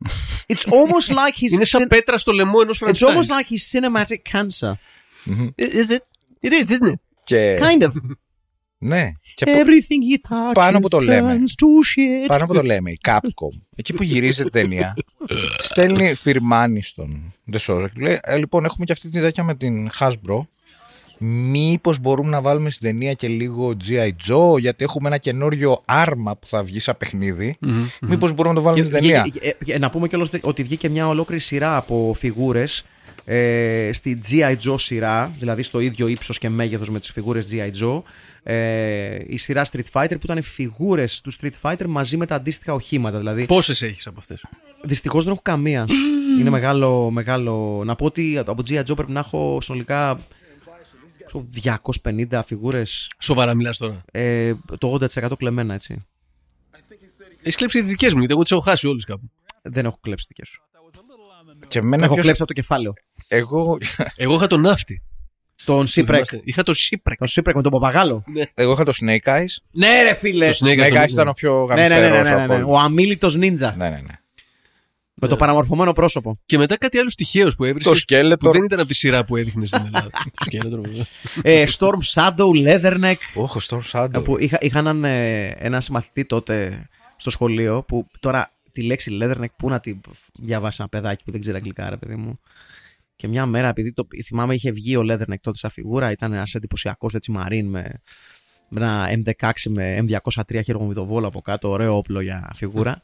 It's almost like he's Είναι σαν cin- πέτρα στο λαιμό ενός It's Frankenstein. almost like he's cinematic cancer. Is it? It is, isn't it? Και... Kind of. Ναι. Και Everything he touches Πάνω που το λέμε. turns to shit. πάνω από το λέμε, η Capcom, εκεί που γυρίζει ταινία, στέλνει φιρμάνι στον Ντεσόζα και του λέει: ε, λοιπόν, έχουμε και αυτή την ιδέα με την Hasbro. Μήπως μπορούμε να βάλουμε στην ταινία και λίγο τζι άι Joe, γιατί έχουμε ένα καινούριο άρμα που θα βγει σαν παιχνίδι. Mm-hmm. Μήπως μπορούμε να το βάλουμε Και στην ταινία. βγήκε- ε, ε, να πούμε κιόλας ότι βγήκε μια ολόκληρη σειρά από φιγούρες ε, στη τζι άι Joe σειρά, δηλαδή στο ίδιο ύψος και μέγεθος με τις φιγούρες τζι άι Joe. Ε, η σειρά Street Fighter που ήταν φιγούρες του Street Fighter μαζί με τα αντίστοιχα οχήματα. Δηλαδή, Πόσες έχεις από αυτές? δυστυχώς δεν έχω καμία. Είναι μεγάλο, μεγάλο. Να πω ότι από τζι άι Joe πρέπει να έχω συνολικά διακόσιες πενήντα φιγούρες. Σοβαρά μιλάς τώρα? Ε, το ογδόντα τοις εκατό κλεμμένα, έτσι. Έχεις κλέψει τις δικές μου, γιατί εγώ τις έχω χάσει όλες κάπου. Δεν έχω κλέψει δικές σου. Και εμένα Έχω ποιος- κλέψει από το κεφάλαιο. εγώ, Εγώ είχα τον ναύτη. Τον Shipwreck. Θυμάστε? Είχα το Shipwreck. Τον Shipwreck με τον παπαγάλο. εγώ είχα το Snake Eyes. Ναι, ρε φίλε. Το Snake Eyes Snake Eyes τον- ήταν ο πιο Ναι, ναι, ναι, ναι, γαμιστερός ναι, ναι, από ναι. Ο όλους. αμίλητος νίντζα. Ναι, ναι, ναι. Με το παραμορφωμένο πρόσωπο. Και μετά κάτι άλλο τυχαίος που έβρισκες. Το Skeletor. Που δεν ήταν από τη σειρά που έδειχνε στην Ελλάδα. Το Skeletor, βέβαια. ε, Storm Shadow, Leatherneck. Όχι, Storm Shadow. Που είχα, είχα έναν, ε, ένα συμμαθητή τότε στο σχολείο που τώρα τη λέξη Leatherneck πού να τη διαβάσει ένα παιδάκι που δεν ξέρει αγγλικά, ρε παιδί μου. Και μια μέρα, επειδή το, θυμάμαι είχε βγει ο Leatherneck τότε σαν φιγούρα, ήταν ένας εντυπωσιακός έτσι μαρίν με, με ένα εμ δεκαέξι με εμ διακόσια τρία χειροκομητοβόλο από κάτω, ωραίο όπλο για φιγούρα.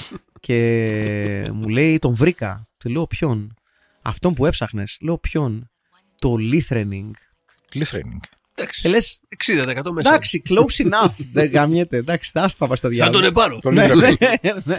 Και μου λέει, τον βρήκα. Του λέω, ποιον? Αυτόν που έψαχνες. Λέω, ποιον? Το Lithrening. Listening. Και λες, εξήντα τοις εκατό μέσα. εντάξει, close enough. Δεν γαμιέται. Εντάξει, τα άστα πας στο Θα διάλογο. τον επάρω. Το Ναι, Littlefinger. ναι, ναι.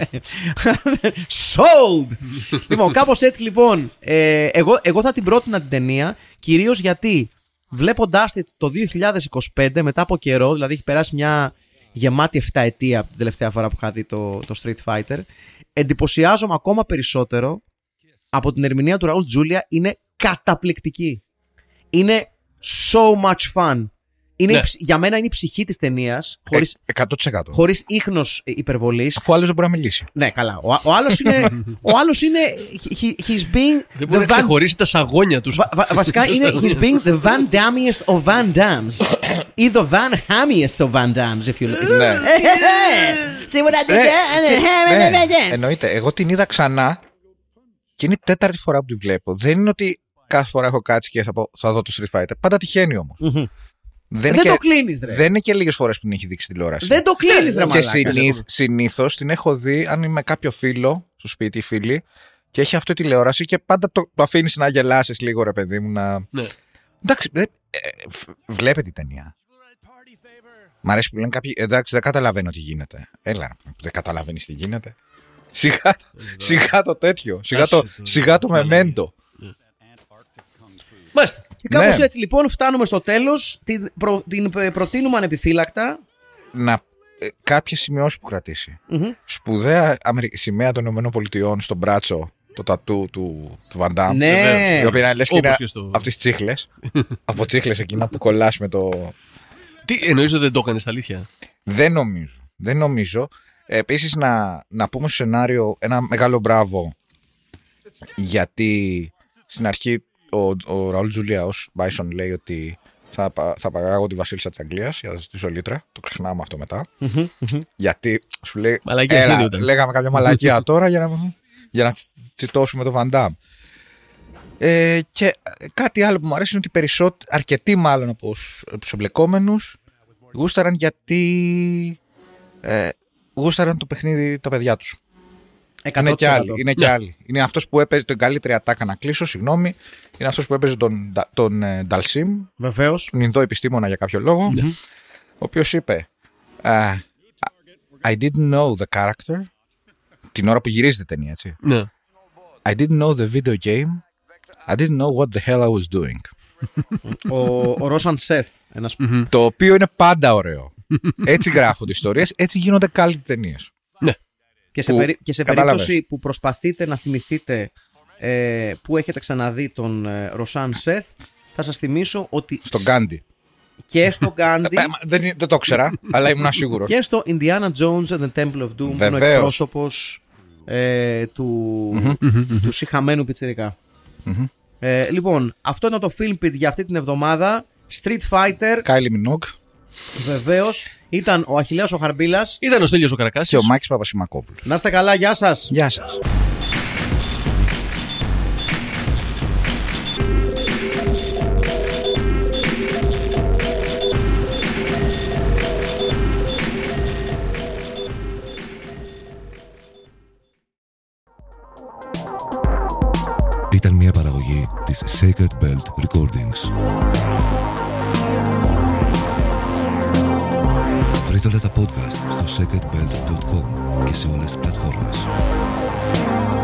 Sold! Λοιπόν, κάπως έτσι λοιπόν. ε, εγώ, εγώ θα την πρότεινα την ταινία, κυρίως γιατί βλέποντάς τη το δύο χιλιάδες είκοσι πέντε, μετά από καιρό, δηλαδή έχει περάσει μια γεμάτη εφταετία από την τελευταία φορά που είχα δει το, το Street Fighter, εντυπωσιάζομαι ακόμα περισσότερο από την ερμηνεία του Ραούλ Τζούλια. Είναι καταπληκτική. Είναι so much fun. Είναι Ναι. η ψ- για μένα είναι η ψυχή της ταινίας, χωρίς, Ε, εκατό τοις εκατό. χωρίς ίχνος υπερβολής. Αφού άλλος δεν μπορεί να μιλήσει. Ναι, καλά. Ο, ο άλλος είναι. Ο άλλος είναι. He, he's being. Δεν μπορεί να Van- ξεχωρίσει τα σαγόνια τους. Βα- βα- βασικά είναι. He's being the Van Dammiest of Van Dams. Ή the Van Hammiest of Van Dams, if you like. Ναι. See what I did Ναι, there? εννοείται. Εγώ την είδα ξανά και είναι η τέταρτη φορά που τη βλέπω. Δεν είναι ότι κάθε φορά έχω κάτσει και θα, πω, θα δω το Street Fighter. Πάντα τυχαίνει όμως. Μμμ. Δεν, Δεν είναι το και, κλείνεις, ρε. δεν είναι και λίγες φορές που την έχει δείξει τηλεόραση. Δεν το κλείνεις, ρε Και μαλάκα. συνήθ, συνήθως την έχω δει αν είμαι με κάποιο φίλο στο σπίτι, φίλοι, και έχει αυτό τηλεόραση και πάντα το, το αφήνει να γελάσεις λίγο, ρε παιδί μου. Να... Ναι. Εντάξει, ε, ε, φ- βλέπετε την ταινία. Μ' αρέσει που λένε κάποιοι, εντάξει, δεν καταλαβαίνω τι γίνεται. Έλα, δεν καταλαβαίνεις τι γίνεται. Σιγά, σιγά το τέτοιο. Σιγά το, Άσε το. σιγά το μεμέντο. Μάλιστα. Και κάπως Ναι. έτσι λοιπόν φτάνουμε στο τέλος. Την, προ, την ε, προτείνουμε ανεπιφύλακτα. Να, ε, κάποιες σημειώσεις που κρατήσει. Μμμ. Σπουδαία Αμερι- σημαία των ΗΠΑ στον μπράτσο, το τατού του, του Βαντάμ. Ναι. Βεβαίως. Η οποία είναι λες και Όπως είναι και στο- από τις τσίχλες. Από τσίχλες εκείνα που κολλάς με το... Τι εννοείς ότι δεν το έκανε στα αλήθεια? Δεν νομίζω. Δεν νομίζω. Ε, επίσης να, να πούμε στο σενάριο ένα μεγάλο μπράβο, γιατί στην αρχή ο, ο Ραούλ Τζούλια ως Μπάισον λέει ότι θα, πα- θα παγάγω τη βασίλισσα της Αγγλίας για να ζητήσω λίτρα. Το ξεχνάμε αυτό μετά. Μμμ, μμμ. Γιατί σου λέει, Μαλακία έλα, αρχίδι ήταν. λέγαμε κάποια μαλακία τώρα για να, για να τσιτώσουμε το Βαντάμ. Ε, και κάτι άλλο που μου αρέσει είναι ότι περισσότεροι, αρκετοί μάλλον από τους- από τους εμπλεκόμενους γούσταραν γιατί ε, γούσταραν το παιχνίδι τα παιδιά τους. εκατό Είναι τοις και εκατό. άλλοι. Είναι, και Ναι. άλλοι. Είναι αυτός που έπαιζε τον καλύτερη ατάκα να κλείσω, συγγνώμη. Είναι αυτός που έπαιζε τον, τον ε, Νταλσίμ, Βεβαίως. τον Ινδό επιστήμονα για κάποιο λόγο, ο οποίος είπε uh, I didn't know the character την ώρα που γυρίζεται η ταινία, έτσι. Ναι. I didn't know the video game. I didn't know what the hell I was doing. Ο, ο Ρόσαν Σεφ. Ένας... Το οποίο είναι πάντα ωραίο. Έτσι γράφονται ιστορίες, έτσι γίνονται καλές ταινίες. Και σε, που περί... και σε κατάλαβες. περίπτωση που προσπαθείτε να θυμηθείτε ε, που έχετε ξαναδεί τον ε, Ροσάν Σεφ, θα σας θυμίσω ότι Στον σ- Γκάντι. και στο Γκάντι Ε, μα δεν, δεν το ήξερα, αλλά ήμουν σίγουρος. και στο Indiana Jones and the Temple of Doom, που είναι ο Βεβαίως. εκπρόσωπος ε, του, Mm-hmm. του σιχαμένου πιτσιρικά. Mm-hmm. Ε, λοιπόν, αυτό είναι το Filmpit για αυτή την εβδομάδα. Street Fighter, Κάιλι Μινόγκ βεβαίως. Ήταν ο Αχιλλέας ο Χαρμπίλας. Ήταν ο Στέλιος ο Καρακάσης. και ο Μάκης Παπασημακόπουλος. Να είστε καλά, γεια σας. Γεια σας. Ήταν μια παραγωγή της Sacred Belt Recordings. Βρείτε όλα τα podcast στο sacred belt dot com και σε όλες τις πλατφόρμες.